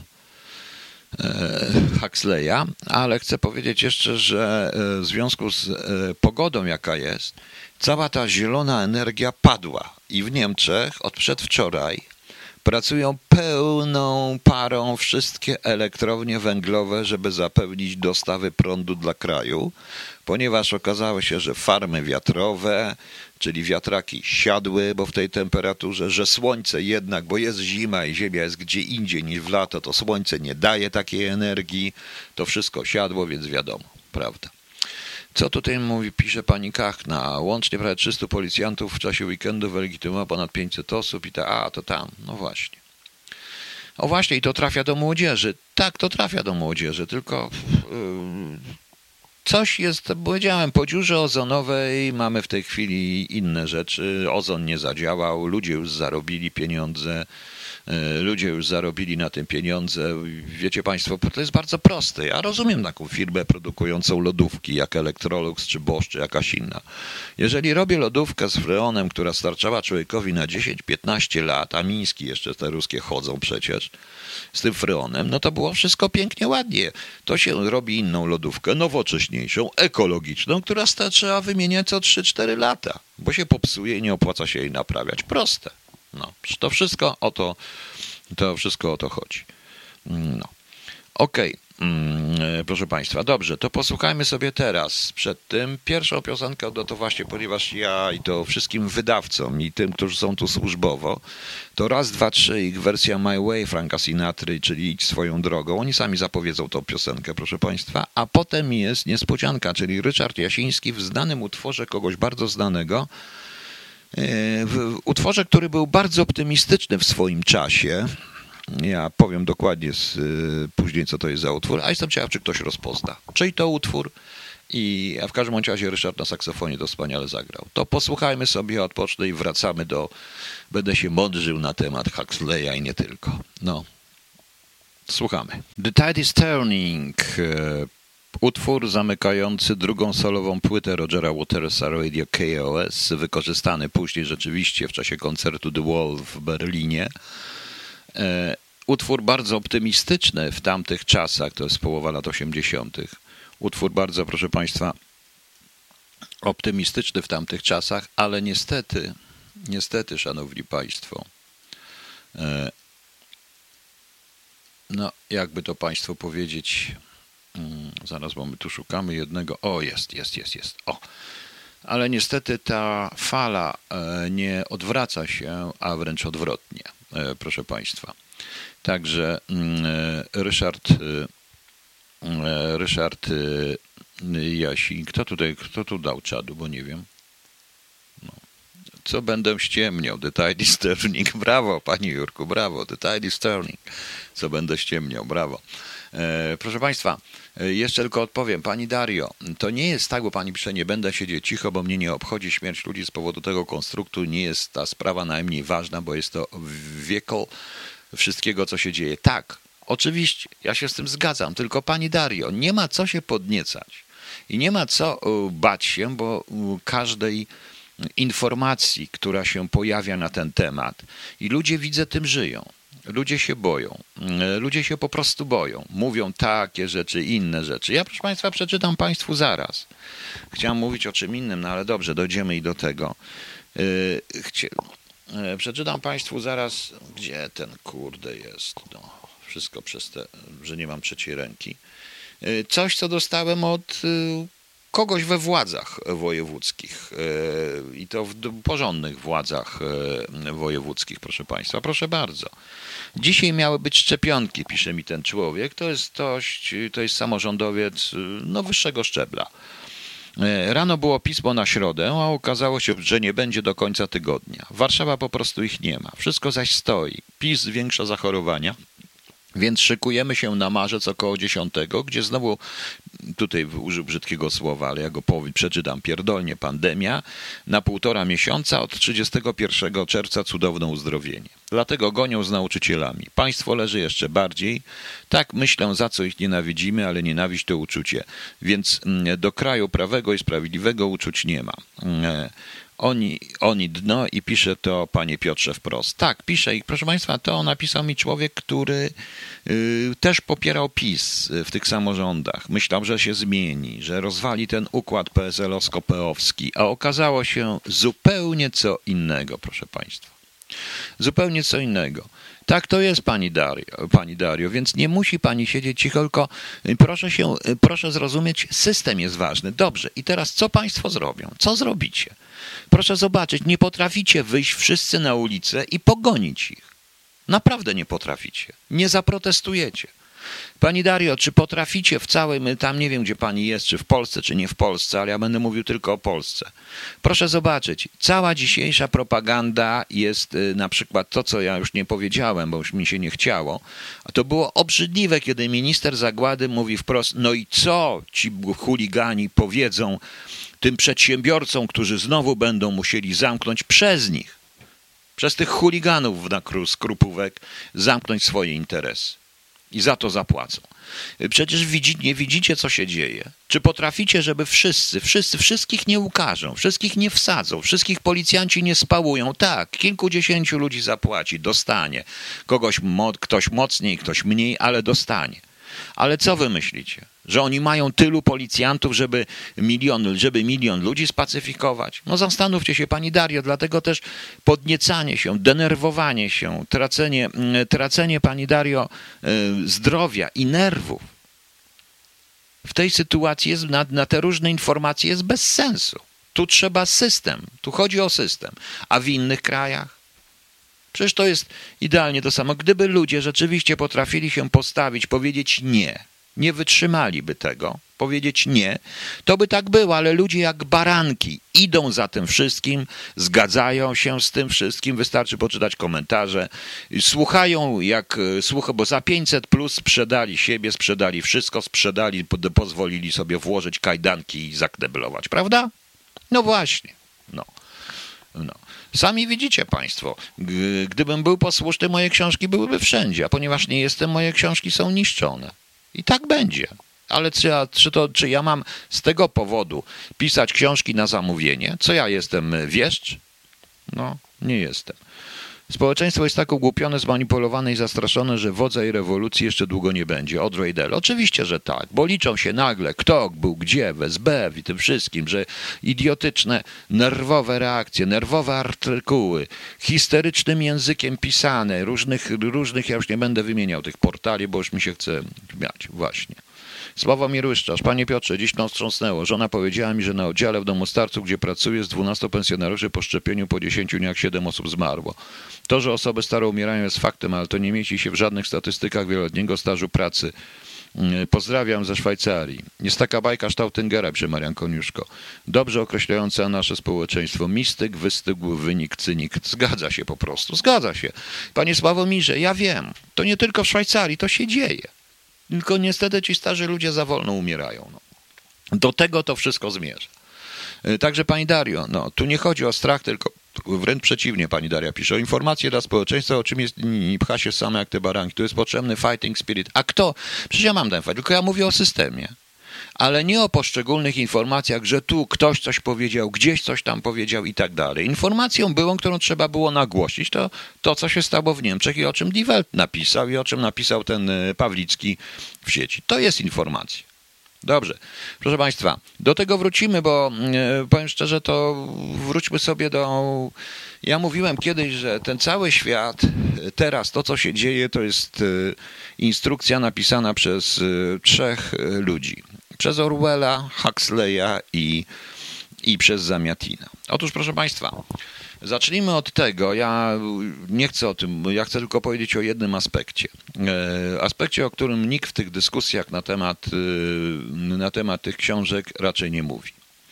Huxleya, ale chcę powiedzieć jeszcze, że w związku z pogodą, jaka jest, cała ta zielona energia padła i w Niemczech od przedwczoraj pracują pełną parą wszystkie elektrownie węglowe, żeby zapewnić dostawy prądu dla kraju, ponieważ okazało się, że farmy wiatrowe, czyli wiatraki siadły, bo w tej temperaturze, że słońce jednak, bo jest zima i ziemia jest gdzie indziej niż w lato, to słońce nie daje takiej energii, to wszystko siadło, więc wiadomo, prawda. Co tutaj mówi, pisze pani Kachna, łącznie prawie trzystu policjantów w czasie weekendu wylegitymowało ponad pięćset osób i ta, a to tam, no właśnie. O właśnie, i to trafia do młodzieży. Tak, to trafia do młodzieży, tylko yy, coś jest, powiedziałem, po dziurze ozonowej mamy w tej chwili inne rzeczy. Ozon nie zadziałał, ludzie już zarobili pieniądze, ludzie już zarobili na tym pieniądze. Wiecie Państwo, to jest bardzo proste. Ja rozumiem taką firmę produkującą lodówki, jak Electrolux, czy Bosch, czy jakaś inna. Jeżeli robię lodówkę z freonem, która starczała człowiekowi na dziesięć piętnaście lat, a miński jeszcze te ruskie chodzą przecież, z tym freonem, no to było wszystko pięknie, ładnie. To się robi inną lodówkę, nowocześniejszą, ekologiczną, która trzeba wymieniać co trzy cztery lata, bo się popsuje i nie opłaca się jej naprawiać. Proste. No, to wszystko o to, to wszystko o to chodzi. No. Okej, okay. Proszę Państwa, dobrze, to posłuchajmy sobie teraz przed tym pierwszą piosenkę, no to właśnie, ponieważ ja i to wszystkim wydawcom i tym, którzy są tu służbowo, to raz, dwa, trzy, ich wersja My Way Franka Sinatry, czyli Idź swoją drogą, oni sami zapowiedzą tą piosenkę, proszę Państwa, a potem jest niespodzianka, czyli Ryszard Jasiński w znanym utworze kogoś bardzo znanego, w utworze, który był bardzo optymistyczny w swoim czasie. Ja powiem dokładnie z, później, co to jest za utwór, a jestem ciekaw, czy ktoś rozpozna. Czyj to utwór? I a w każdym razie Ryszard na saksofonie to wspaniale zagrał. To posłuchajmy sobie, odpocznę i wracamy do... Będę się mądrzył na temat Huxleya i nie tylko. No, słuchamy. The Tide is Turning. Utwór zamykający drugą solową płytę Rogera Watersa Radio K O S, wykorzystany później rzeczywiście w czasie koncertu The Wall w Berlinie. E, utwór bardzo optymistyczny w tamtych czasach, to jest połowa lat osiemdziesiątych. Utwór bardzo, proszę Państwa, optymistyczny w tamtych czasach, ale niestety, niestety, Szanowni Państwo, e, no jakby to Państwu powiedzieć... Zaraz, bo my tu szukamy jednego. O, jest, jest, jest, jest. O. ale niestety ta fala nie odwraca się, a wręcz odwrotnie, proszę Państwa. Także Ryszard, Ryszard Jasi, kto tutaj, kto tu dał czadu, bo nie wiem. No. Co będę ściemniał? The tide is turning. Brawo, Panie Jurku, brawo. The tide is turning. Co będę ściemniał? Brawo. E, proszę Państwa, jeszcze tylko odpowiem. Pani Dario, to nie jest tak, bo Pani pisze, nie będę siedzieć cicho, bo mnie nie obchodzi śmierć ludzi z powodu tego konstruktu. Nie jest ta sprawa najmniej ważna, bo jest to wieko wszystkiego, co się dzieje. Tak, oczywiście, ja się z tym zgadzam, tylko Pani Dario, nie ma co się podniecać i nie ma co bać się, bo każdej informacji, która się pojawia na ten temat i ludzie, widzę, tym żyją. Ludzie się boją. Ludzie się po prostu boją. Mówią takie rzeczy, inne rzeczy. Ja, proszę Państwa, przeczytam Państwu zaraz. Chciałem mówić o czym innym, no ale dobrze, dojdziemy i do tego. Chcie... Przeczytam Państwu zaraz, gdzie ten kurde jest. No, wszystko przez te, że nie mam trzeciej ręki. Coś, co dostałem od kogoś we władzach wojewódzkich i to w porządnych władzach wojewódzkich, proszę Państwa. Proszę bardzo. Dzisiaj miały być szczepionki, pisze mi ten człowiek. To jest dość, to jest samorządowiec no, wyższego szczebla. Rano było pismo na środę, a okazało się, że nie będzie do końca tygodnia. Warszawa po prostu ich nie ma. Wszystko zaś stoi. PiS zwiększa zachorowania. Więc szykujemy się na marzec około dziesiątego, gdzie znowu, tutaj użył brzydkiego słowa, ale ja go powiem, przeczytam, pierdolnie pandemia, na półtora miesiąca od trzydziestego pierwszego czerwca cudowne uzdrowienie. Dlatego gonią z nauczycielami. Państwo leży jeszcze bardziej. Tak myślę, za co ich nienawidzimy, ale nienawiść to uczucie. Więc do kraju prawego i sprawiedliwego uczuć nie ma. Oni, oni dno i pisze to, panie Piotrze, wprost. Tak, pisze i proszę Państwa, to napisał mi człowiek, który y, też popierał PiS w tych samorządach. Myślał, że się zmieni, że rozwali ten układ P S L owsko-peowski, a okazało się zupełnie co innego, proszę Państwa. Zupełnie co innego. Tak to jest, pani Dario, pani Dario, więc nie musi pani siedzieć cicho, tylko proszę się, proszę zrozumieć, system jest ważny. Dobrze, i teraz co państwo zrobią? Co zrobicie? Proszę zobaczyć, nie potraficie wyjść wszyscy na ulicę i pogonić ich. Naprawdę nie potraficie. Nie zaprotestujecie. Pani Dario, czy potraficie w całym, tam nie wiem, gdzie pani jest, czy w Polsce, czy nie w Polsce, ale ja będę mówił tylko o Polsce. Proszę zobaczyć, cała dzisiejsza propaganda jest na przykład to, co ja już nie powiedziałem, bo już mi się nie chciało, a to było obrzydliwe, kiedy minister Zagłady mówi wprost, no i co ci chuligani powiedzą tym przedsiębiorcom, którzy znowu będą musieli zamknąć przez nich, przez tych chuliganów na skrupówek, zamknąć swoje interesy. I za to zapłacą. Przecież widzi, nie widzicie, co się dzieje. Czy potraficie, żeby wszyscy, wszyscy, wszystkich nie ukażą, wszystkich nie wsadzą, wszystkich policjanci nie spałują? Tak, kilkudziesięciu ludzi zapłaci, dostanie. Kogoś, ktoś mocniej, ktoś mniej, ale dostanie. Ale co wy myślicie? Że oni mają tylu policjantów, żeby milion, żeby milion ludzi spacyfikować? No zastanówcie się, pani Dario, dlatego też podniecanie się, denerwowanie się, tracenie, tracenie pani Dario, zdrowia i nerwów w tej sytuacji jest, na, na te różne informacje jest bez sensu. Tu trzeba system, tu chodzi o system. A w innych krajach? Przecież to jest idealnie to samo. Gdyby ludzie rzeczywiście potrafili się postawić, powiedzieć nie, nie wytrzymaliby tego, powiedzieć nie, to by tak było, ale ludzie jak baranki idą za tym wszystkim, zgadzają się z tym wszystkim, wystarczy poczytać komentarze, słuchają jak, słucha, bo za pięćset plus sprzedali siebie, sprzedali wszystko, sprzedali, pozwolili sobie włożyć kajdanki i zakneblować, prawda? No właśnie, no, no. Sami widzicie państwo, gdybym był posłuszny, moje książki byłyby wszędzie, a ponieważ nie jestem, moje książki są niszczone. I tak będzie. Ale czy ja, czy, to, czy ja mam z tego powodu pisać książki na zamówienie? Co ja jestem, wieszcz? No, nie jestem. Społeczeństwo jest tak ogłupione, zmanipulowane i zastraszone, że wodza i rewolucji jeszcze długo nie będzie. Audrey Dell. Oczywiście, że tak, bo liczą się nagle, kto był gdzie, w S B w i tym wszystkim, że idiotyczne, nerwowe reakcje, nerwowe artykuły, histerycznym językiem pisane, różnych, różnych, ja już nie będę wymieniał tych portali, bo już mi się chce śmiać, właśnie. Sławomir Łyszczarz. Panie Piotrze, dziś mną wstrząsnęło. Żona powiedziała mi, że na oddziale w domu starców, gdzie pracuję, z dwunastu pensjonariuszy po szczepieniu po dziesięciu dniach siedem osób zmarło. To, że osoby stare umierają, jest faktem, ale to nie mieści się w żadnych statystykach wieloletniego stażu pracy. Pozdrawiam ze Szwajcarii. Jest taka bajka Stautingera, pisze Marian Koniuszko. Dobrze określająca nasze społeczeństwo. Mistyk, wystygł, wynik, cynik. Zgadza się po prostu, zgadza się. Panie Sławomirze, ja wiem, to nie tylko w Szwajcarii, to się dzieje. Tylko niestety ci starzy ludzie za wolno umierają. No. Do tego to wszystko zmierza. Także pani Dario, no tu nie chodzi o strach, tylko wręcz przeciwnie, pani Daria pisze, o informacje dla społeczeństwa, o czym jest, nie pcha się same jak te baranki. Tu jest potrzebny fighting spirit. A kto? Przecież ja mam ten fight, tylko ja mówię o systemie. Ale nie o poszczególnych informacjach, że tu ktoś coś powiedział, gdzieś coś tam powiedział i tak dalej. Informacją byłą, którą trzeba było nagłośnić, to to, co się stało w Niemczech i o czym Die Welt napisał i o czym napisał ten Pawlicki w sieci. To jest informacja. Dobrze. Proszę państwa, do tego wrócimy, bo e, powiem szczerze, to wróćmy sobie do... Ja mówiłem kiedyś, że ten cały świat, teraz to, co się dzieje, to jest e, instrukcja napisana przez e, trzech e, ludzi. Przez Orwella, Huxleya i, i przez Zamiatina. Otóż, proszę państwa, zacznijmy od tego, ja nie chcę o tym, ja chcę tylko powiedzieć o jednym aspekcie. Aspekcie, o którym nikt w tych dyskusjach na temat, na temat tych książek raczej nie mówi.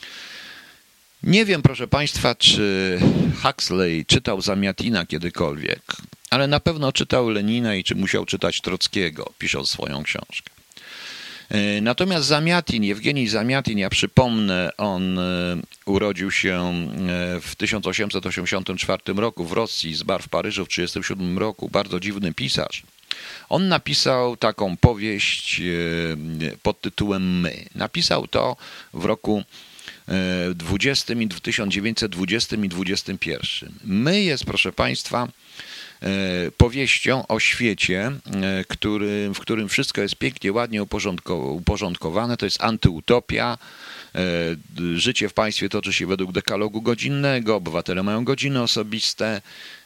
Nie wiem, proszę państwa, czy Huxley czytał Zamiatina kiedykolwiek, ale na pewno czytał Lenina i czy musiał czytać Trockiego, pisząc swoją książkę. Natomiast Zamiatin, Jewgenij Zamiatin, ja przypomnę, on urodził się w tysiąc osiemset osiemdziesiątym czwartym roku w Rosji, zmarł w Paryżu w tysiąc dziewięćset trzydziestym siódmym roku, bardzo dziwny pisarz. On napisał taką powieść pod tytułem My. Napisał to w roku dwudziestym, w tysiąc dziewięćset dwudziestym i dwudziestym pierwszym. My jest, proszę państwa, powieścią o świecie, który, w którym wszystko jest pięknie, ładnie uporządkowane. To jest antyutopia. Życie w państwie toczy się według dekalogu godzinnego, obywatele mają godziny osobiste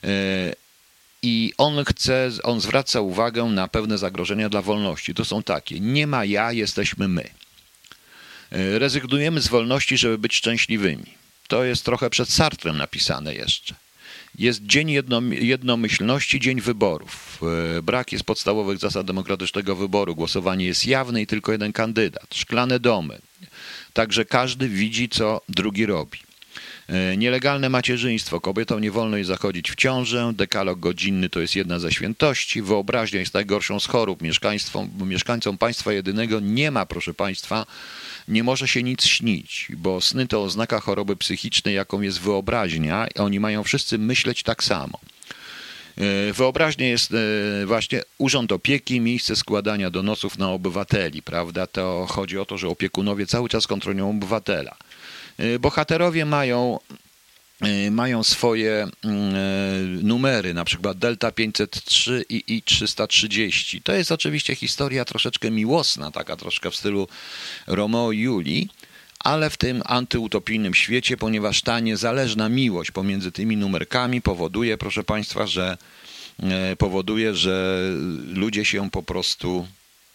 i on chce, on zwraca uwagę na pewne zagrożenia dla wolności. To są takie: nie ma ja, jesteśmy my. Rezygnujemy z wolności, żeby być szczęśliwymi. To jest trochę przed Sartrem napisane jeszcze. Jest dzień jedno, jednomyślności, dzień wyborów. Brak jest podstawowych zasad demokratycznego wyboru. Głosowanie jest jawne i tylko jeden kandydat. Szklane domy. Także każdy widzi, co drugi robi. Nielegalne macierzyństwo. Kobietom nie wolno jej zachodzić w ciążę. Dekalog godzinny to jest jedna ze świętości. Wyobraźnia jest najgorszą z chorób. Mieszkańcom państwa jedynego nie ma, proszę państwa, nie może się nic śnić, bo sny to oznaka choroby psychicznej, jaką jest wyobraźnia. Oni mają wszyscy myśleć tak samo. Wyobraźnia jest właśnie urząd opieki, miejsce składania donosów na obywateli, prawda? To chodzi o to, że opiekunowie cały czas kontrolują obywatela. Bohaterowie mają, mają swoje numery, na przykład Delta pięćset trzy i I trzysta trzydzieści. To jest oczywiście historia troszeczkę miłosna, taka troszkę w stylu Romeo i Julii, ale w tym antyutopijnym świecie, ponieważ ta niezależna miłość pomiędzy tymi numerkami powoduje, proszę państwa, że powoduje, że ludzie się po prostu,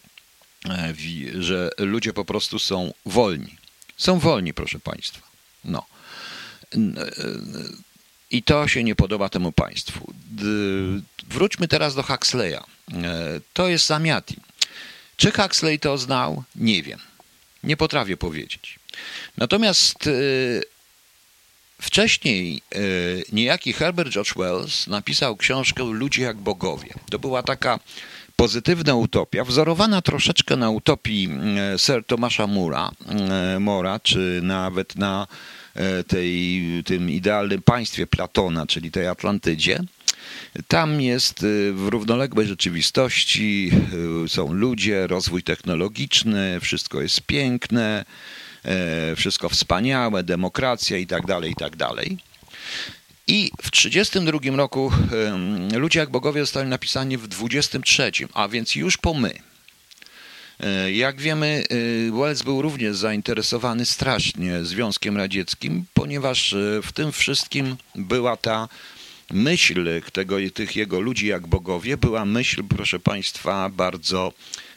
że ludzie po prostu są wolni. Są wolni, proszę państwa. No. I to się nie podoba temu państwu. Wróćmy teraz do Huxleya. To jest Zamiatin. Czy Huxley to znał? Nie wiem. Nie potrafię powiedzieć. Natomiast wcześniej niejaki Herbert George Wells napisał książkę Ludzie jak bogowie. To była taka pozytywna utopia, wzorowana troszeczkę na utopii Sir Thomas'a More'a, Mora, czy nawet na tej, tym idealnym państwie Platona, czyli tej Atlantydzie. Tam jest w równoległej rzeczywistości, są ludzie, rozwój technologiczny, wszystko jest piękne, wszystko wspaniałe, demokracja i tak dalej, i tak dalej. I w tysiąc dziewięćset trzydziestym drugim roku Ludzie jak bogowie zostali napisani w dwudziestym trzecim, a więc już po My. Jak wiemy, Wells był również zainteresowany strasznie Związkiem Radzieckim, ponieważ w tym wszystkim była ta myśl tego, tych jego ludzi jak bogowie, była myśl, proszę państwa, bardzo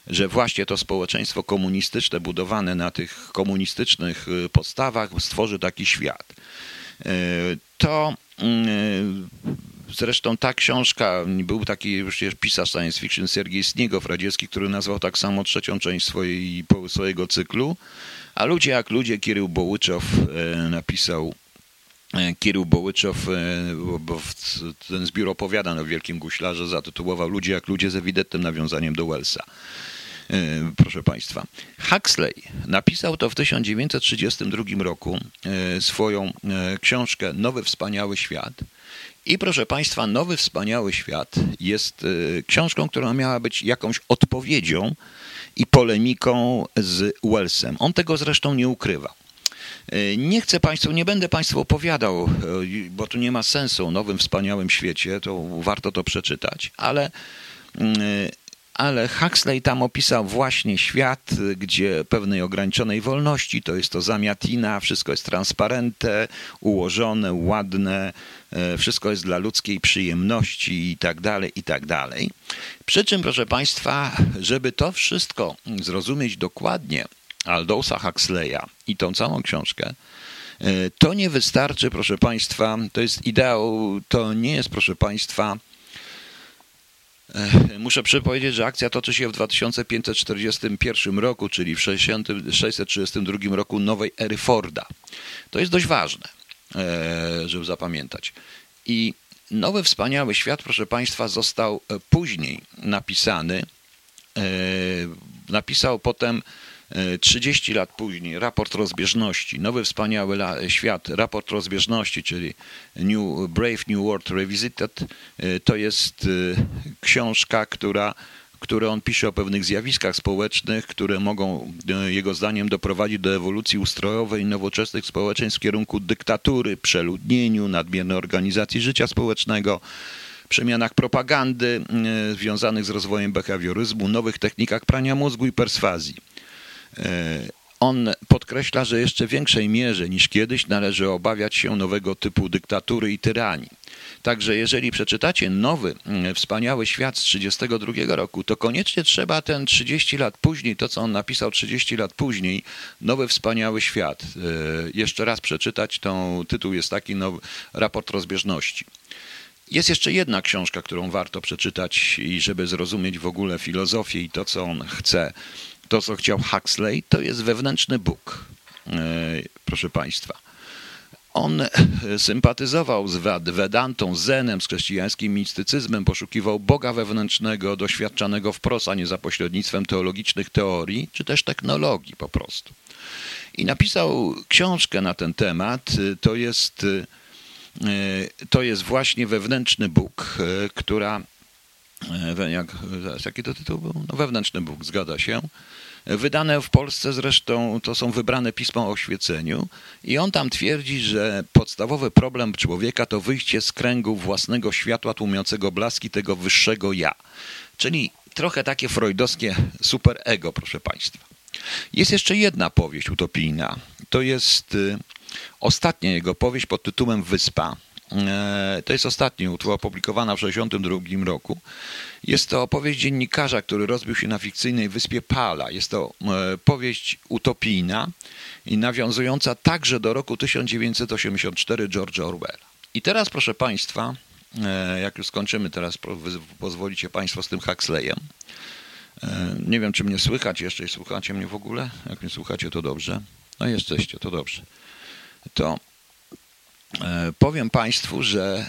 że właśnie to społeczeństwo komunistyczne budowane na tych komunistycznych podstawach stworzy taki świat. To zresztą ta książka, był taki już pisarz science fiction Sergiej Sniegow radziecki, który nazwał tak samo trzecią część swojej, swojego cyklu, a ludzie jak ludzie, Kirył Bołyczow napisał Kirył Bołyczow, bo ten zbiór opowiadań o Wielkim Guślarze zatytułował Ludzie jak ludzie z ewidentnym nawiązaniem do Wellsa. Proszę Państwa, Huxley napisał to w tysiąc dziewięćset trzydziestym drugim roku swoją książkę Nowy Wspaniały Świat. I proszę Państwa, Nowy Wspaniały Świat jest książką, która miała być jakąś odpowiedzią i polemiką z Wellsem. On tego zresztą nie ukrywa. Nie chcę Państwu, nie będę Państwu opowiadał, bo tu nie ma sensu o Nowym Wspaniałym Świecie, to warto to przeczytać, ale, ale Huxley tam opisał właśnie świat, gdzie pewnej ograniczonej wolności, to jest to zamiatina, wszystko jest transparentne, ułożone, ładne, wszystko jest dla ludzkiej przyjemności i tak dalej, i tak dalej. Przy czym, proszę Państwa, żeby to wszystko zrozumieć dokładnie, Aldousa Huxleya i tą całą książkę, to nie wystarczy, proszę Państwa, to jest ideał, to nie jest, proszę Państwa, muszę przypowiedzieć, że akcja toczy się w dwa tysiące pięćset czterdziestym pierwszym roku, czyli w sześćset trzydziestym drugim roku nowej ery Forda. To jest dość ważne, żeby zapamiętać. I Nowy Wspaniały Świat, proszę Państwa, został później napisany, napisał potem trzydzieści lat później Raport Rozbieżności, Nowy Wspaniały Świat, Raport Rozbieżności, czyli New, Brave New World Revisited, to jest książka, która, które on pisze o pewnych zjawiskach społecznych, które mogą jego zdaniem doprowadzić do ewolucji ustrojowej nowoczesnych społeczeństw w kierunku dyktatury, przeludnieniu, nadmiernej organizacji życia społecznego, przemianach propagandy związanych z rozwojem behawioryzmu, nowych technikach prania mózgu i perswazji. On podkreśla, że jeszcze w większej mierze niż kiedyś należy obawiać się nowego typu dyktatury i tyranii. Także jeżeli przeczytacie Nowy Wspaniały Świat z trzydziestego drugiego roku, to koniecznie trzeba ten trzydzieści lat później, to co on napisał trzydzieści lat później, Nowy Wspaniały Świat, jeszcze raz przeczytać. To tytuł jest taki, Nowy Raport Rozbieżności. Jest jeszcze jedna książka, którą warto przeczytać i żeby zrozumieć w ogóle filozofię i to, co on chce, to, co chciał Huxley, to jest Wewnętrzny Bóg, proszę Państwa. On sympatyzował z Vedantą, Zenem, z chrześcijańskim mistycyzmem, poszukiwał Boga wewnętrznego, doświadczanego wprost, a nie za pośrednictwem teologicznych teorii, czy też technologii po prostu. I napisał książkę na ten temat, to jest, to jest właśnie Wewnętrzny Bóg, która... Jak, jaki to tytuł był? No, Wewnętrzny Bóg, zgadza się. Wydane w Polsce zresztą to są wybrane pisma o oświeceniu i on tam twierdzi, że podstawowy problem człowieka to wyjście z kręgu własnego światła tłumiącego blaski tego wyższego ja. Czyli trochę takie freudowskie superego, proszę Państwa. Jest jeszcze jedna powieść utopijna. To jest ostatnia jego powieść pod tytułem Wyspa. To jest ostatnia, opublikowana w tysiąc dziewięćset sześćdziesiątym drugim roku. Jest to opowieść dziennikarza, który rozbił się na fikcyjnej wyspie Pala. Jest to powieść utopijna i nawiązująca także do roku tysiąc dziewięćset osiemdziesiąt cztery George'a Orwella. I teraz, proszę Państwa, jak już skończymy, teraz pozwolicie Państwo z tym Huxleyem. Nie wiem, czy mnie słychać jeszcze, słuchacie mnie w ogóle? Jak mnie słuchacie, to dobrze. No jesteście, to dobrze. To powiem Państwu, że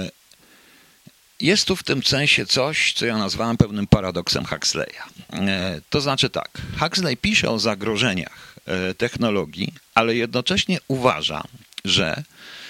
jest tu w tym sensie coś, co ja nazwałem pewnym paradoksem Huxleya. To znaczy tak, Huxley pisze o zagrożeniach technologii, ale jednocześnie uważa, że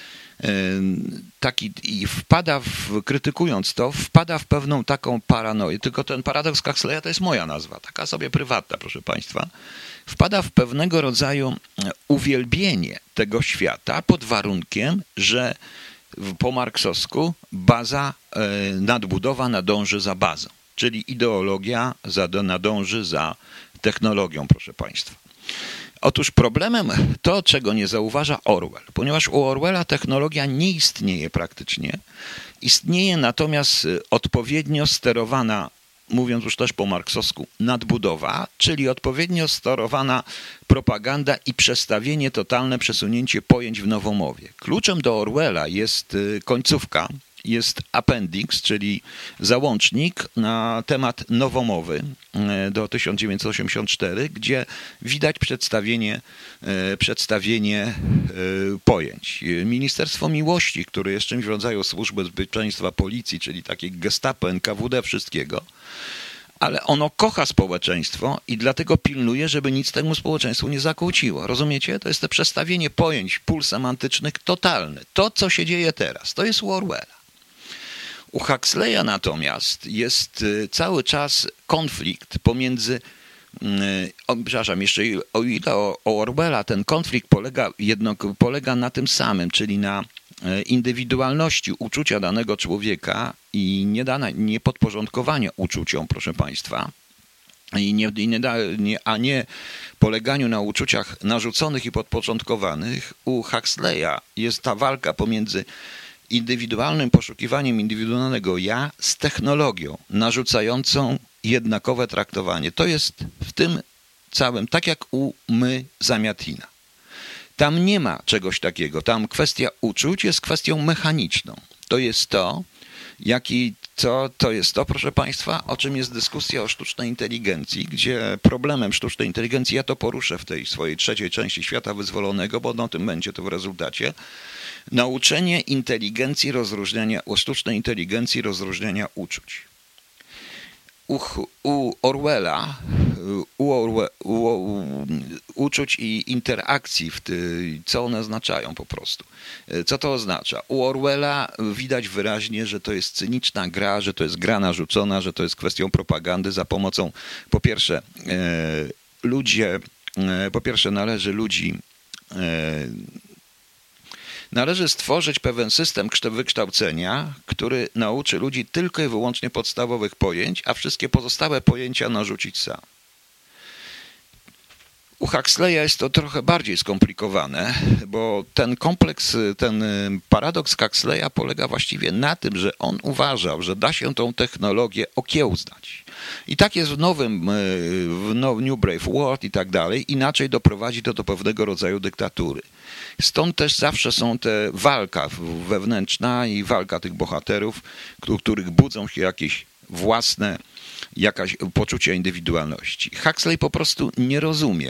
taki i wpada, w, krytykując to, wpada w pewną taką paranoję, tylko ten paradoks Huxleya to jest moja nazwa, taka sobie prywatna, proszę Państwa, wpada w pewnego rodzaju uwielbienie tego świata pod warunkiem, że po marksowsku baza, nadbudowa nadąży za bazą, czyli ideologia nadąży za technologią, proszę Państwa. Otóż problemem to, czego nie zauważa Orwell, ponieważ u Orwella technologia nie istnieje praktycznie, istnieje natomiast odpowiednio sterowana mówiąc już też po marksowsku, nadbudowa, czyli odpowiednio sterowana propaganda i przestawienie, totalne przesunięcie pojęć w nowomowie. Kluczem do Orwella jest końcówka, jest appendix, czyli załącznik na temat nowomowy do tysiąc dziewięćset osiemdziesiąt cztery, gdzie widać przedstawienie, przedstawienie pojęć. Ministerstwo Miłości, które jest czymś w rodzaju służby bezpieczeństwa policji, czyli takie gestapo, N K W D, wszystkiego, ale ono kocha społeczeństwo i dlatego pilnuje, żeby nic temu społeczeństwu nie zakłóciło. Rozumiecie? To jest to przestawienie pojęć, pól semantycznych totalne. To, co się dzieje teraz, to jest u Orwella. U Huxleya natomiast jest cały czas konflikt pomiędzy, o, przepraszam, jeszcze o ile o, o Orwella ten konflikt polega, jedno, polega na tym samym, czyli na indywidualności uczucia danego człowieka i nie, dane, nie podporządkowania uczuciom, proszę Państwa, i nie, i nie, nie, a nie poleganiu na uczuciach narzuconych i podporządkowanych. U Huxleya jest ta walka pomiędzy indywidualnym poszukiwaniem indywidualnego ja z technologią narzucającą jednakowe traktowanie. To jest w tym całym, tak jak u my Zamiatina. Tam nie ma czegoś takiego. Tam kwestia uczuć jest kwestią mechaniczną. To jest to, jaki, co to jest to, proszę Państwa, o czym jest dyskusja o sztucznej inteligencji, gdzie problemem sztucznej inteligencji, ja to poruszę w tej swojej trzeciej części Świata Wyzwolonego, bo o tym będzie to w rezultacie, nauczenie inteligencji rozróżniania, o sztucznej inteligencji rozróżniania uczuć. U, u Orwella, u, Orwe, u, u uczuć i interakcji, w ty, co one oznaczają po prostu. Co to oznacza? U Orwella widać wyraźnie, że to jest cyniczna gra, że to jest gra narzucona, że to jest kwestią propagandy za pomocą, po pierwsze, e, ludzie, e, po pierwsze należy ludzi e, Należy stworzyć pewien system wykształcenia, który nauczy ludzi tylko i wyłącznie podstawowych pojęć, a wszystkie pozostałe pojęcia narzucić sam. U Huxleya jest to trochę bardziej skomplikowane, bo ten kompleks, ten paradoks Huxleya polega właściwie na tym, że on uważał, że da się tą technologię okiełznać. I tak jest w nowym, w New Brave World i tak dalej, inaczej doprowadzi to do pewnego rodzaju dyktatury. Stąd też zawsze są te walka wewnętrzna i walka tych bohaterów, u których budzą się jakieś własne, jakaś poczucie indywidualności. Huxley po prostu nie rozumie,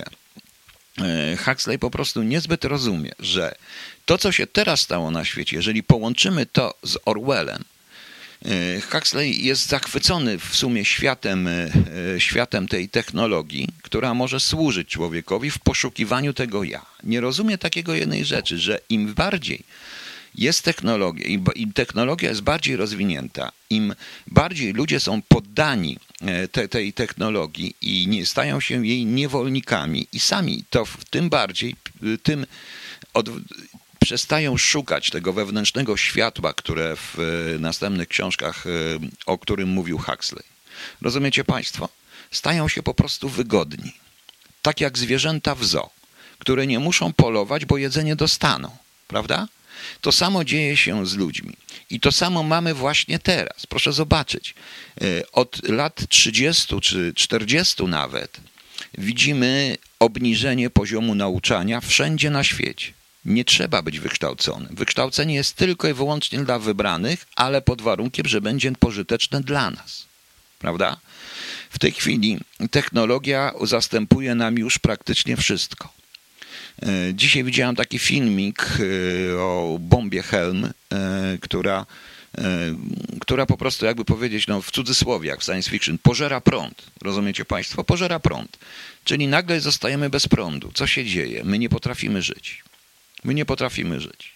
Huxley po prostu niezbyt rozumie, że to, co się teraz stało na świecie, jeżeli połączymy to z Orwellem, Huxley jest zachwycony w sumie światem, światem tej technologii, która może służyć człowiekowi w poszukiwaniu tego ja. Nie rozumie takiego jednej rzeczy, że im bardziej jest technologia, im technologia jest bardziej rozwinięta, im bardziej ludzie są poddani te, tej technologii i nie stają się jej niewolnikami i sami to tym bardziej, tym od, przestają szukać tego wewnętrznego światła, które w następnych książkach, o którym mówił Huxley. Rozumiecie Państwo? Stają się po prostu wygodni. Tak jak zwierzęta w zoo, które nie muszą polować, bo jedzenie dostaną. Prawda? To samo dzieje się z ludźmi. I to samo mamy właśnie teraz. Proszę zobaczyć. Od lat trzydziestu czy czterdziestu nawet widzimy obniżenie poziomu nauczania wszędzie na świecie. Nie trzeba być wykształconym. Wykształcenie jest tylko i wyłącznie dla wybranych, ale pod warunkiem, że będzie pożyteczne dla nas. Prawda? W tej chwili technologia zastępuje nam już praktycznie wszystko. Dzisiaj widziałem taki filmik o bombie Helm, która, która po prostu, jakby powiedzieć, no w cudzysłowie, jak w science fiction, pożera prąd. Rozumiecie Państwo? Pożera prąd. Czyli nagle zostajemy bez prądu. Co się dzieje? My nie potrafimy żyć. My nie potrafimy żyć.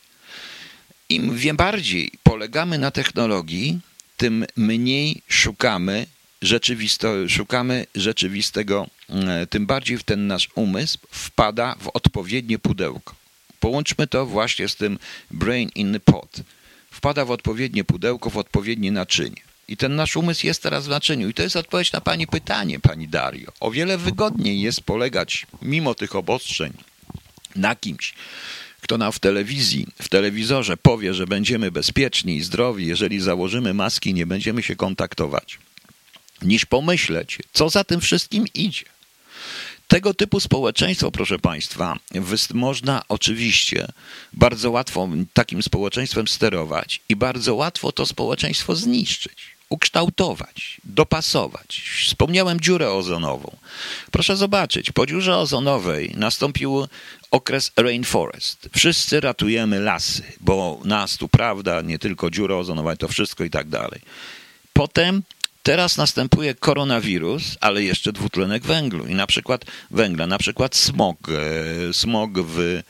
Im wiem bardziej polegamy na technologii, tym mniej szukamy rzeczywisto, szukamy rzeczywistego, tym bardziej w ten nasz umysł wpada w odpowiednie pudełko. Połączmy to właśnie z tym brain in the pot. Wpada w odpowiednie pudełko, w odpowiednie naczynie. I ten nasz umysł jest teraz w naczyniu. I to jest odpowiedź na Pani pytanie, Pani Dario. O wiele wygodniej jest polegać, mimo tych obostrzeń, na kimś, kto nam w telewizji, w telewizorze powie, że będziemy bezpieczni i zdrowi, jeżeli założymy maski, nie będziemy się kontaktować. niż pomyśleć, co za tym wszystkim idzie. Tego typu społeczeństwo, proszę Państwa, można oczywiście bardzo łatwo takim społeczeństwem sterować i bardzo łatwo to społeczeństwo zniszczyć, ukształtować, dopasować. Wspomniałem dziurę ozonową. Proszę zobaczyć, po dziurze ozonowej nastąpił okres rainforest. Wszyscy ratujemy lasy, bo nas tu, prawda, nie tylko dziura ozonowa, to wszystko i tak dalej. Potem teraz następuje koronawirus, ale jeszcze dwutlenek węglu i na przykład węgla, na przykład smog, smog w,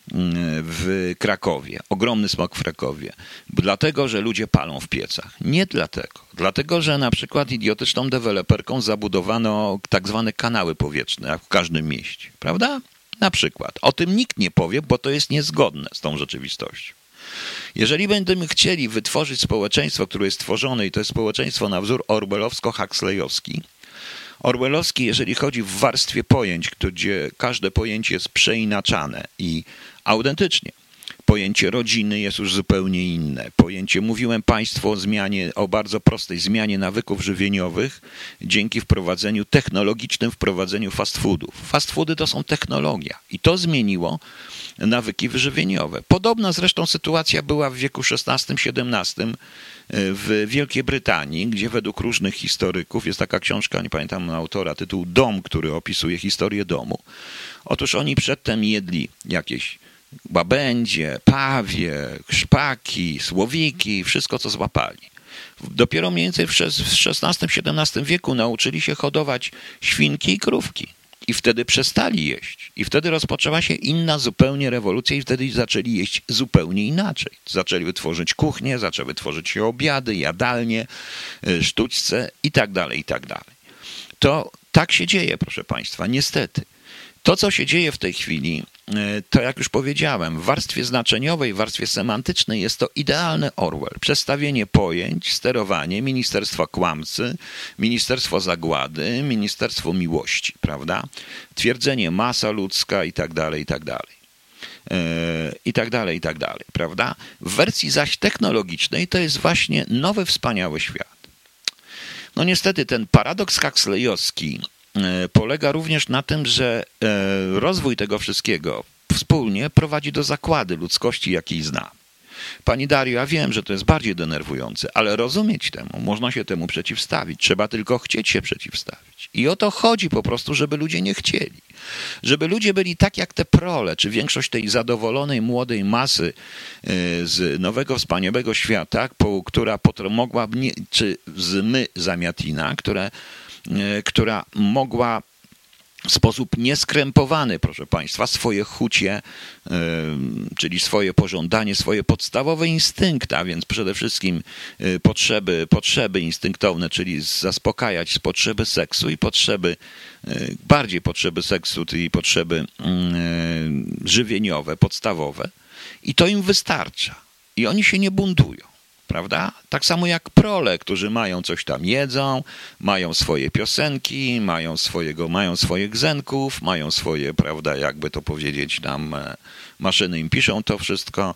w Krakowie, ogromny smog w Krakowie, dlatego, że ludzie palą w piecach. Nie dlatego, dlatego, że na przykład idiotyczną deweloperką zabudowano tak zwane kanały powietrzne, jak w każdym mieście, prawda? Na przykład. O tym nikt nie powie, bo to jest niezgodne z tą rzeczywistością. Jeżeli będziemy chcieli wytworzyć społeczeństwo, które jest tworzone i to jest społeczeństwo na wzór orwellowsko-huxleyowski, orwellowski, jeżeli chodzi w warstwie pojęć, gdzie każde pojęcie jest przeinaczane i autentycznie, pojęcie rodziny jest już zupełnie inne. Pojęcie, mówiłem Państwu o zmianie, o bardzo prostej zmianie nawyków żywieniowych dzięki wprowadzeniu, technologicznym wprowadzeniu fast foodów. Fast foody to są technologia i to zmieniło nawyki żywieniowe. Podobna zresztą sytuacja była w wieku szesnastym siedemnastym w Wielkiej Brytanii, gdzie według różnych historyków, jest taka książka, nie pamiętam autora, tytuł Dom, który opisuje historię domu. Otóż oni przedtem jedli jakieś łabędzie, pawie, szpaki, słowiki, wszystko co złapali. Dopiero mniej więcej w szesnastym siedemnastym wieku nauczyli się hodować świnki i krówki. I wtedy przestali jeść. I wtedy rozpoczęła się inna zupełnie rewolucja i wtedy zaczęli jeść zupełnie inaczej. Zaczęli tworzyć kuchnię, zaczęły tworzyć się obiady, jadalnie, sztućce i tak dalej, i tak dalej. To tak się dzieje, proszę Państwa, niestety. To, co się dzieje w tej chwili, to jak już powiedziałem, w warstwie znaczeniowej, w warstwie semantycznej jest to idealny Orwell. Przestawienie pojęć, sterowanie, ministerstwo kłamcy, ministerstwo zagłady, ministerstwo miłości, prawda? Twierdzenie masa ludzka i tak dalej, i tak dalej. I tak dalej, i tak dalej, prawda? W wersji zaś technologicznej to jest właśnie nowy, wspaniały świat. No niestety ten paradoks huxleyowski polega również na tym, że rozwój tego wszystkiego wspólnie prowadzi do zagłady ludzkości, jakiej znam. Pani Dario, ja wiem, że to jest bardziej denerwujące, ale rozumieć temu, można się temu przeciwstawić. Trzeba tylko chcieć się przeciwstawić. I o to chodzi po prostu, żeby ludzie nie chcieli. Żeby ludzie byli tak jak te prole, czy większość tej zadowolonej młodej masy z nowego, wspaniałego świata, która mogła, czy z my zamiatina, które która mogła w sposób nieskrępowany, proszę Państwa, swoje chucie, czyli swoje pożądanie, swoje podstawowe instynkty, a więc przede wszystkim potrzeby, potrzeby instynktowne, czyli zaspokajać z potrzeby seksu i potrzeby, bardziej potrzeby seksu i potrzeby żywieniowe, podstawowe. I to im wystarcza. I oni się nie buntują. Prawda? Tak samo jak prole, którzy mają coś tam jedzą, mają swoje piosenki, mają swojego, mają swoich zenków, mają swoje, prawda, jakby to powiedzieć, tam maszyny im piszą to wszystko,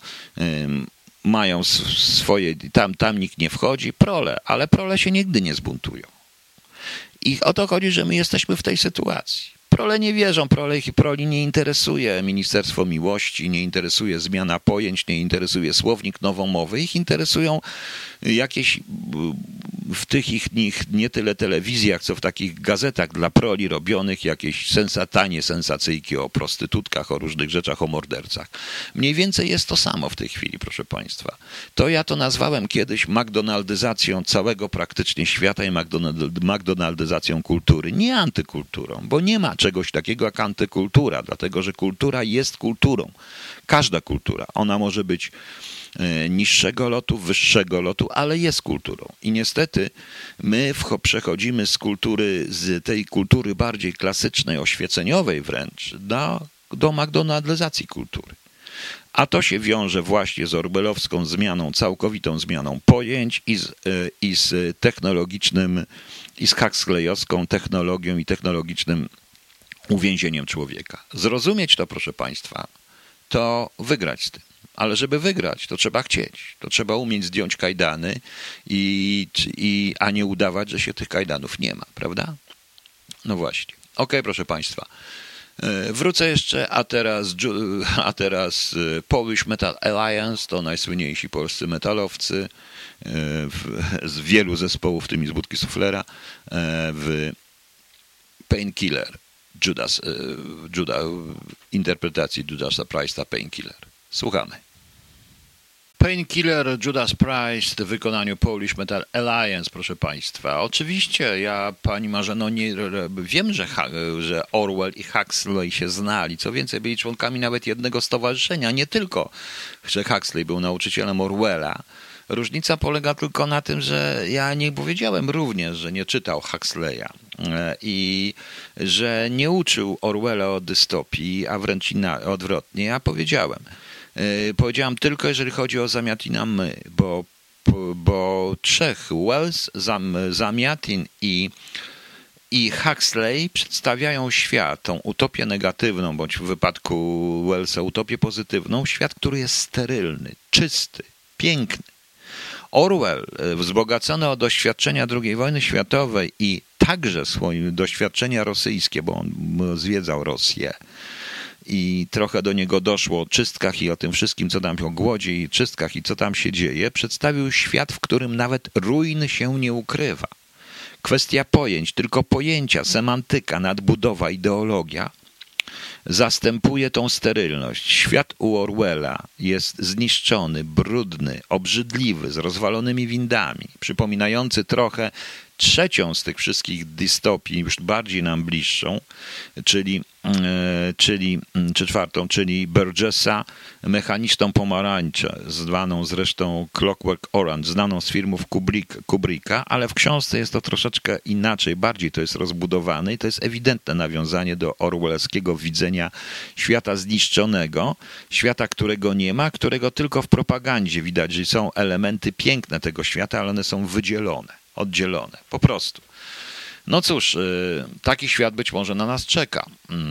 mają swoje, tam, tam nikt nie wchodzi, prole, ale prole się nigdy nie zbuntują. I o to chodzi, że my jesteśmy w tej sytuacji. Prole nie wierzą, prole ich proli nie interesuje Ministerstwo Miłości, nie interesuje zmiana pojęć, nie interesuje słownik nowomowy. Ich interesują jakieś w tych ich nich nie tyle telewizjach, co w takich gazetach dla proli robionych jakieś sensatanie, sensacyjki o prostytutkach, o różnych rzeczach, o mordercach. Mniej więcej jest to samo w tej chwili, proszę Państwa. To ja to nazwałem kiedyś McDonaldyzacją całego praktycznie świata i McDonaldyzacją kultury. Nie antykulturą, bo nie ma czegoś takiego jak antykultura, dlatego że kultura jest kulturą. Każda kultura, ona może być niższego lotu, wyższego lotu, ale jest kulturą. I niestety my przechodzimy z kultury, z tej kultury bardziej klasycznej, oświeceniowej wręcz, do, do McDonaldyzacji kultury. A to się wiąże właśnie z orwellowską zmianą, całkowitą zmianą pojęć i z, i z technologicznym, i z huxleyowską technologią i technologicznym uwięzieniem człowieka. Zrozumieć to, proszę Państwa, to wygrać z tym. ale żeby wygrać, to trzeba chcieć. To trzeba umieć zdjąć kajdany, i, i, a nie udawać, że się tych kajdanów nie ma, prawda? No właśnie. Okej, proszę Państwa. Wrócę jeszcze, a teraz, a teraz Polish Metal Alliance, to najsłynniejsi polscy metalowcy z wielu zespołów, w tym i z Budki Suflera, w Painkiller, Judas, Judas, interpretacji Judasa Price'a Painkiller. Słuchamy. Painkiller, Judas Priest w wykonaniu Polish Metal Alliance, proszę Państwa. Oczywiście ja, Pani Marzeno, nie, wiem, że, że Orwell i Huxley się znali. Co więcej, byli członkami nawet jednego stowarzyszenia. Nie tylko, że Huxley był nauczycielem Orwella. Różnica polega tylko na tym, że ja nie powiedziałem również, że nie czytał Huxleya i że nie uczył Orwella o dystopii, a wręcz odwrotnie. Ja powiedziałem. Powiedziałam tylko, jeżeli chodzi o Zamiatina my, bo, bo trzech, Wells, Zam, Zamiatin i, i Huxley przedstawiają świat, tą utopię negatywną, bądź w wypadku Wellsa utopię pozytywną, świat, który jest sterylny, czysty, piękny. Orwell, wzbogacony o doświadczenia drugiej wojny światowej i także swoje doświadczenia rosyjskie, bo on zwiedzał Rosję, i trochę do niego doszło o czystkach i o tym wszystkim, co tam, o głodzie i czystkach i co tam się dzieje, przedstawił świat, w którym nawet ruin się nie ukrywa. Kwestia pojęć, tylko pojęcia, semantyka, nadbudowa, ideologia zastępuje tą sterylność. Świat u Orwella jest zniszczony, brudny, obrzydliwy, z rozwalonymi windami, przypominający trochę trzecią z tych wszystkich dystopii, już bardziej nam bliższą, czyli, czyli czy czwartą, czyli Burgessa, Mechaniczną pomarańczę, zwaną zresztą Clockwork Orange, znaną z filmów Kubrick, Kubricka, ale w książce jest to troszeczkę inaczej, bardziej to jest rozbudowane i to jest ewidentne nawiązanie do orwellowskiego widzenia świata zniszczonego, świata, którego nie ma, którego tylko w propagandzie widać, że są elementy piękne tego świata, ale one są wydzielone. Oddzielone, po prostu. No cóż, taki świat być może na nas czeka.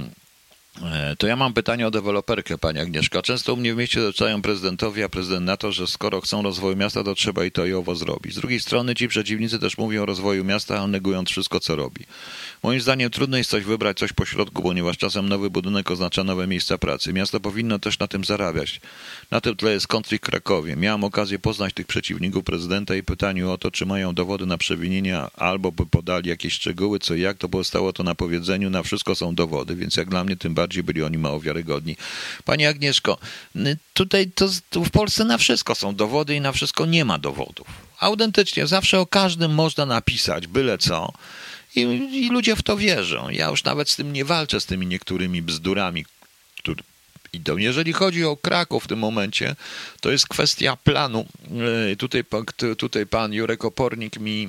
To ja mam pytanie o deweloperkę, pani Agnieszka. Często u mnie w mieście doceniają prezydentowi, a prezydent na to, że skoro chcą rozwoju miasta, to trzeba i to i owo zrobić. Z drugiej strony ci przeciwnicy też mówią o rozwoju miasta, negując wszystko, co robi. Moim zdaniem trudno jest coś wybrać, coś pośrodku, ponieważ czasem nowy budynek oznacza nowe miejsca pracy. Miasto powinno też na tym zarabiać. Na tym tle jest konflikt w Krakowie. Miałem okazję poznać tych przeciwników prezydenta i pytaniu o to, czy mają dowody na przewinienia, albo by podali jakieś szczegóły, co i jak, to pozostało to na powiedzeniu, na wszystko są dowody, więc jak dla mnie tym bardziej byli oni mało wiarygodni. Pani Agnieszko, tutaj to, tu w Polsce na wszystko są dowody i na wszystko nie ma dowodów. Autentycznie, zawsze o każdym można napisać, byle co. I, I ludzie w to wierzą. Ja już nawet z tym nie walczę, z tymi niektórymi bzdurami, które idą. Jeżeli chodzi o Kraków w tym momencie, to jest kwestia planu. Tutaj, tutaj pan Jurek Opornik mi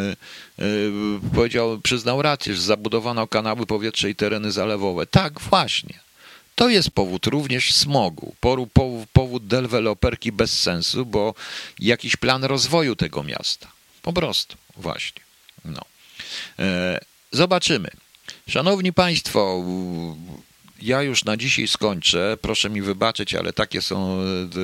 powiedział, przyznał rację, że zabudowano kanały powietrze i tereny zalewowe. Tak, właśnie. To jest powód również smogu, powód, powód deweloperki bez sensu, bo jakiś plan rozwoju tego miasta. Po prostu, właśnie. No. Zobaczymy. Szanowni Państwo, ja już na dzisiaj skończę. Proszę mi wybaczyć, ale takie są...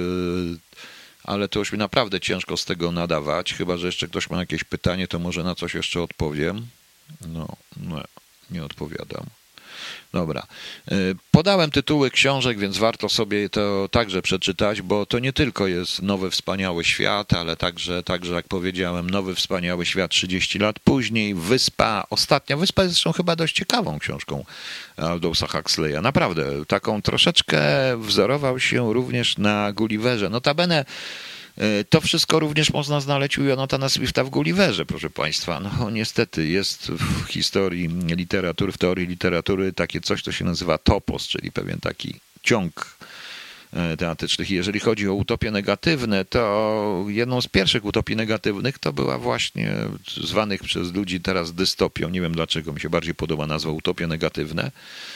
Ale to już mi naprawdę ciężko z tego nadawać. Chyba że jeszcze ktoś ma jakieś pytanie, to może na coś jeszcze odpowiem. No, no nie odpowiadam. Dobra. Podałem tytuły książek, więc warto sobie to także przeczytać, bo to nie tylko jest Nowy Wspaniały Świat, ale także, także jak powiedziałem, Nowy Wspaniały Świat trzydzieści lat później, Wyspa, ostatnia Wyspa jest zresztą chyba dość ciekawą książką Aldousa Huxleya. Naprawdę, taką troszeczkę wzorował się również na Gulliverze. Notabene to wszystko również można znaleźć u Jonathana Swifta w Gulliverze, proszę Państwa. No niestety jest w historii literatury, w teorii literatury takie coś, co się nazywa topos, czyli pewien taki ciąg tematycznych. I jeżeli chodzi o utopie negatywne, to jedną z pierwszych utopii negatywnych to była właśnie zwanych przez ludzi teraz dystopią. Nie wiem dlaczego mi się bardziej podoba nazwa utopie negatywne.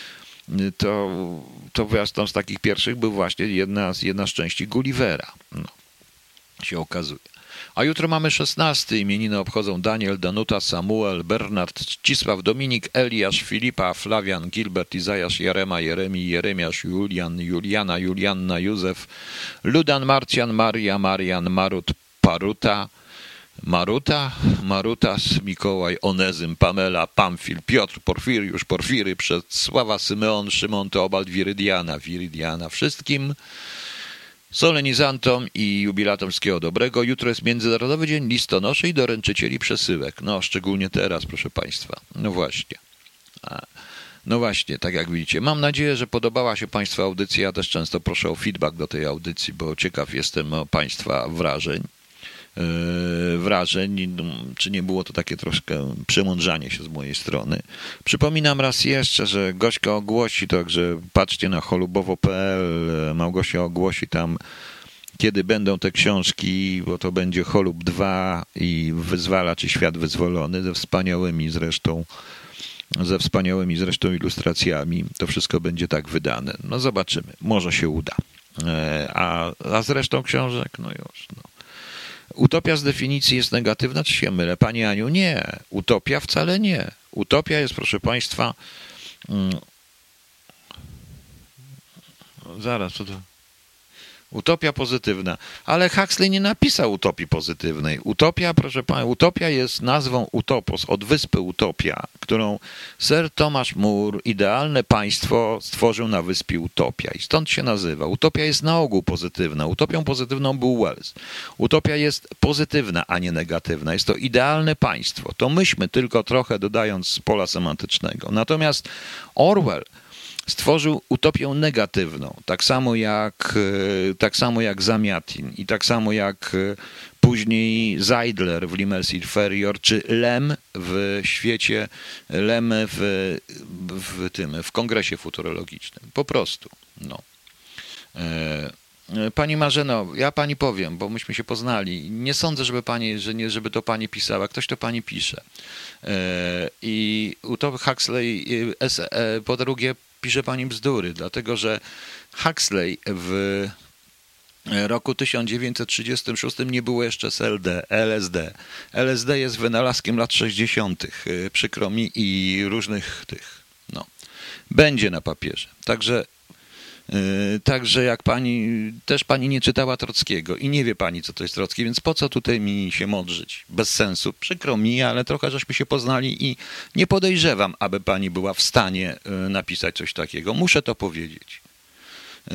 To, to jedną z takich pierwszych był właśnie jedna z, jedna z części Gullivera. No. Się okazuje. A jutro mamy szesnasty. Imieniny obchodzą Daniel, Danuta, Samuel, Bernard, Ścisław, Dominik, Eliasz, Filipa, Flawian, Gilbert, Izajasz, Jarema, Jeremi, Jeremiasz, Julian, Juliana, Julianna, Józef, Ludan, Marcian, Maria, Marian, Marut, Paruta, Maruta, Marutas, Mikołaj, Onezym, Pamela, Pamfil, Piotr, Porfiriusz, Porfiry, Przedsława, Symeon, Szymon, Teobald, Wirydiana, Wirydiana, wszystkim solenizantom i jubilatom wszystkiego dobrego. Jutro jest Międzynarodowy Dzień Listonoszy i doręczycieli przesyłek. No, szczególnie teraz, proszę Państwa. No właśnie. No właśnie, tak jak widzicie. Mam nadzieję, że podobała się Państwu audycja. Ja też często proszę o feedback do tej audycji, bo ciekaw jestem o Państwa wrażeń. wrażeń, czy nie było to takie troszkę przemądrzanie się z mojej strony. Przypominam raz jeszcze, że Gośka ogłosi, także patrzcie na cholubowo kropka pe el, Małgosia ogłosi tam, kiedy będą te książki, bo to będzie Cholub dwa i Wyzwala, czy Świat Wyzwolony, ze wspaniałymi zresztą ze wspaniałymi zresztą ilustracjami. To wszystko będzie tak wydane. No zobaczymy, może się uda. A, a zresztą książek, no już, no. Utopia z definicji jest negatywna, czy się mylę? Pani Aniu, nie. Utopia wcale nie. Utopia jest, proszę Państwa... Hmm, zaraz, co to... Utopia pozytywna. Ale Huxley nie napisał utopii pozytywnej. Utopia, proszę Pana, utopia jest nazwą Utopos, od wyspy Utopia, którą Sir Thomas More, idealne państwo, stworzył na wyspie Utopia. I stąd się nazywa. Utopia jest na ogół pozytywna. Utopią pozytywną był Wells. Utopia jest pozytywna, a nie negatywna. Jest to idealne państwo. To myśmy tylko trochę dodając z pola semantycznego. Natomiast Orwell stworzył utopię negatywną, tak samo jak, tak samo jak Zamiatin i tak samo jak później Zeidler w Limers Inferior, czy Lem w świecie, Lem w, w tym, w kongresie futurologicznym. Po prostu, no. Pani Marzeno, ja pani powiem, bo myśmy się poznali. Nie sądzę, żeby pani, że nie, żeby to pani pisała. Ktoś to pani pisze. I utopia Huxley, po drugie, pisze pani bzdury, dlatego że Huxley w roku tysiąc dziewięćset trzydziestym szóstym nie było jeszcze S L D, L S D. L S D jest wynalazkiem lat sześćdziesiątych. Przykro mi i różnych tych, no. Będzie na papierze. Także Yy, także jak pani, też pani nie czytała Trockiego i nie wie pani, co to jest Trocki, więc po co tutaj mi się modrzyć? Bez sensu. Przykro mi, ale trochę żeśmy się poznali i nie podejrzewam, aby pani była w stanie yy, napisać coś takiego. Muszę to powiedzieć. Yy,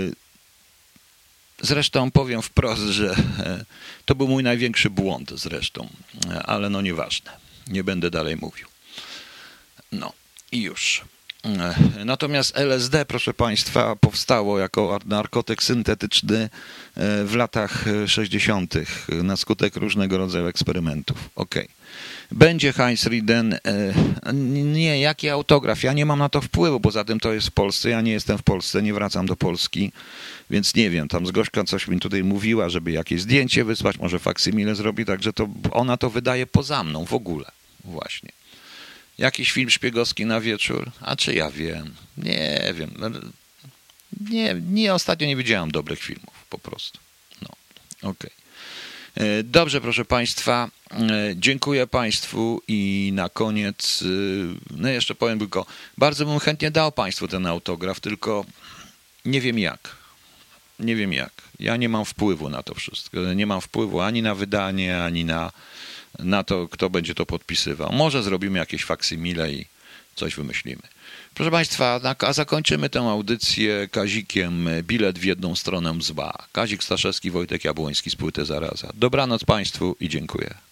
zresztą powiem wprost, że yy, to był mój największy błąd zresztą, yy, ale no nieważne. Nie będę dalej mówił. No i już. Natomiast L S D, proszę Państwa, powstało jako narkotyk syntetyczny w latach sześćdziesiątych na skutek różnego rodzaju eksperymentów. Okej. Okay. Będzie Heinz Rieden. Nie, jaki autograf? Ja nie mam na to wpływu, poza tym to jest w Polsce. Ja nie jestem w Polsce, nie wracam do Polski, więc nie wiem. Tam Zgośka coś mi tutaj mówiła, żeby jakieś zdjęcie wysłać, może faksymile zrobi, także to ona to wydaje poza mną w ogóle. Właśnie. Jakiś film szpiegowski na wieczór? A czy ja wiem? Nie wiem. Nie, nie, ostatnio nie widziałem dobrych filmów, po prostu. No, okej. Okay. Dobrze, proszę Państwa, dziękuję Państwu i na koniec, no jeszcze powiem tylko, bardzo bym chętnie dał Państwu ten autograf, tylko nie wiem jak. Nie wiem jak. Ja nie mam wpływu na to wszystko. Nie mam wpływu ani na wydanie, ani na na to, kto będzie to podpisywał. Może zrobimy jakieś faksymile i coś wymyślimy. Proszę Państwa, a zakończymy tę audycję Kazikiem Bilet w jedną stronę zła. Kazik Staszewski, Wojtek Jabłoński z płyty Zaraza. Dobranoc Państwu i dziękuję.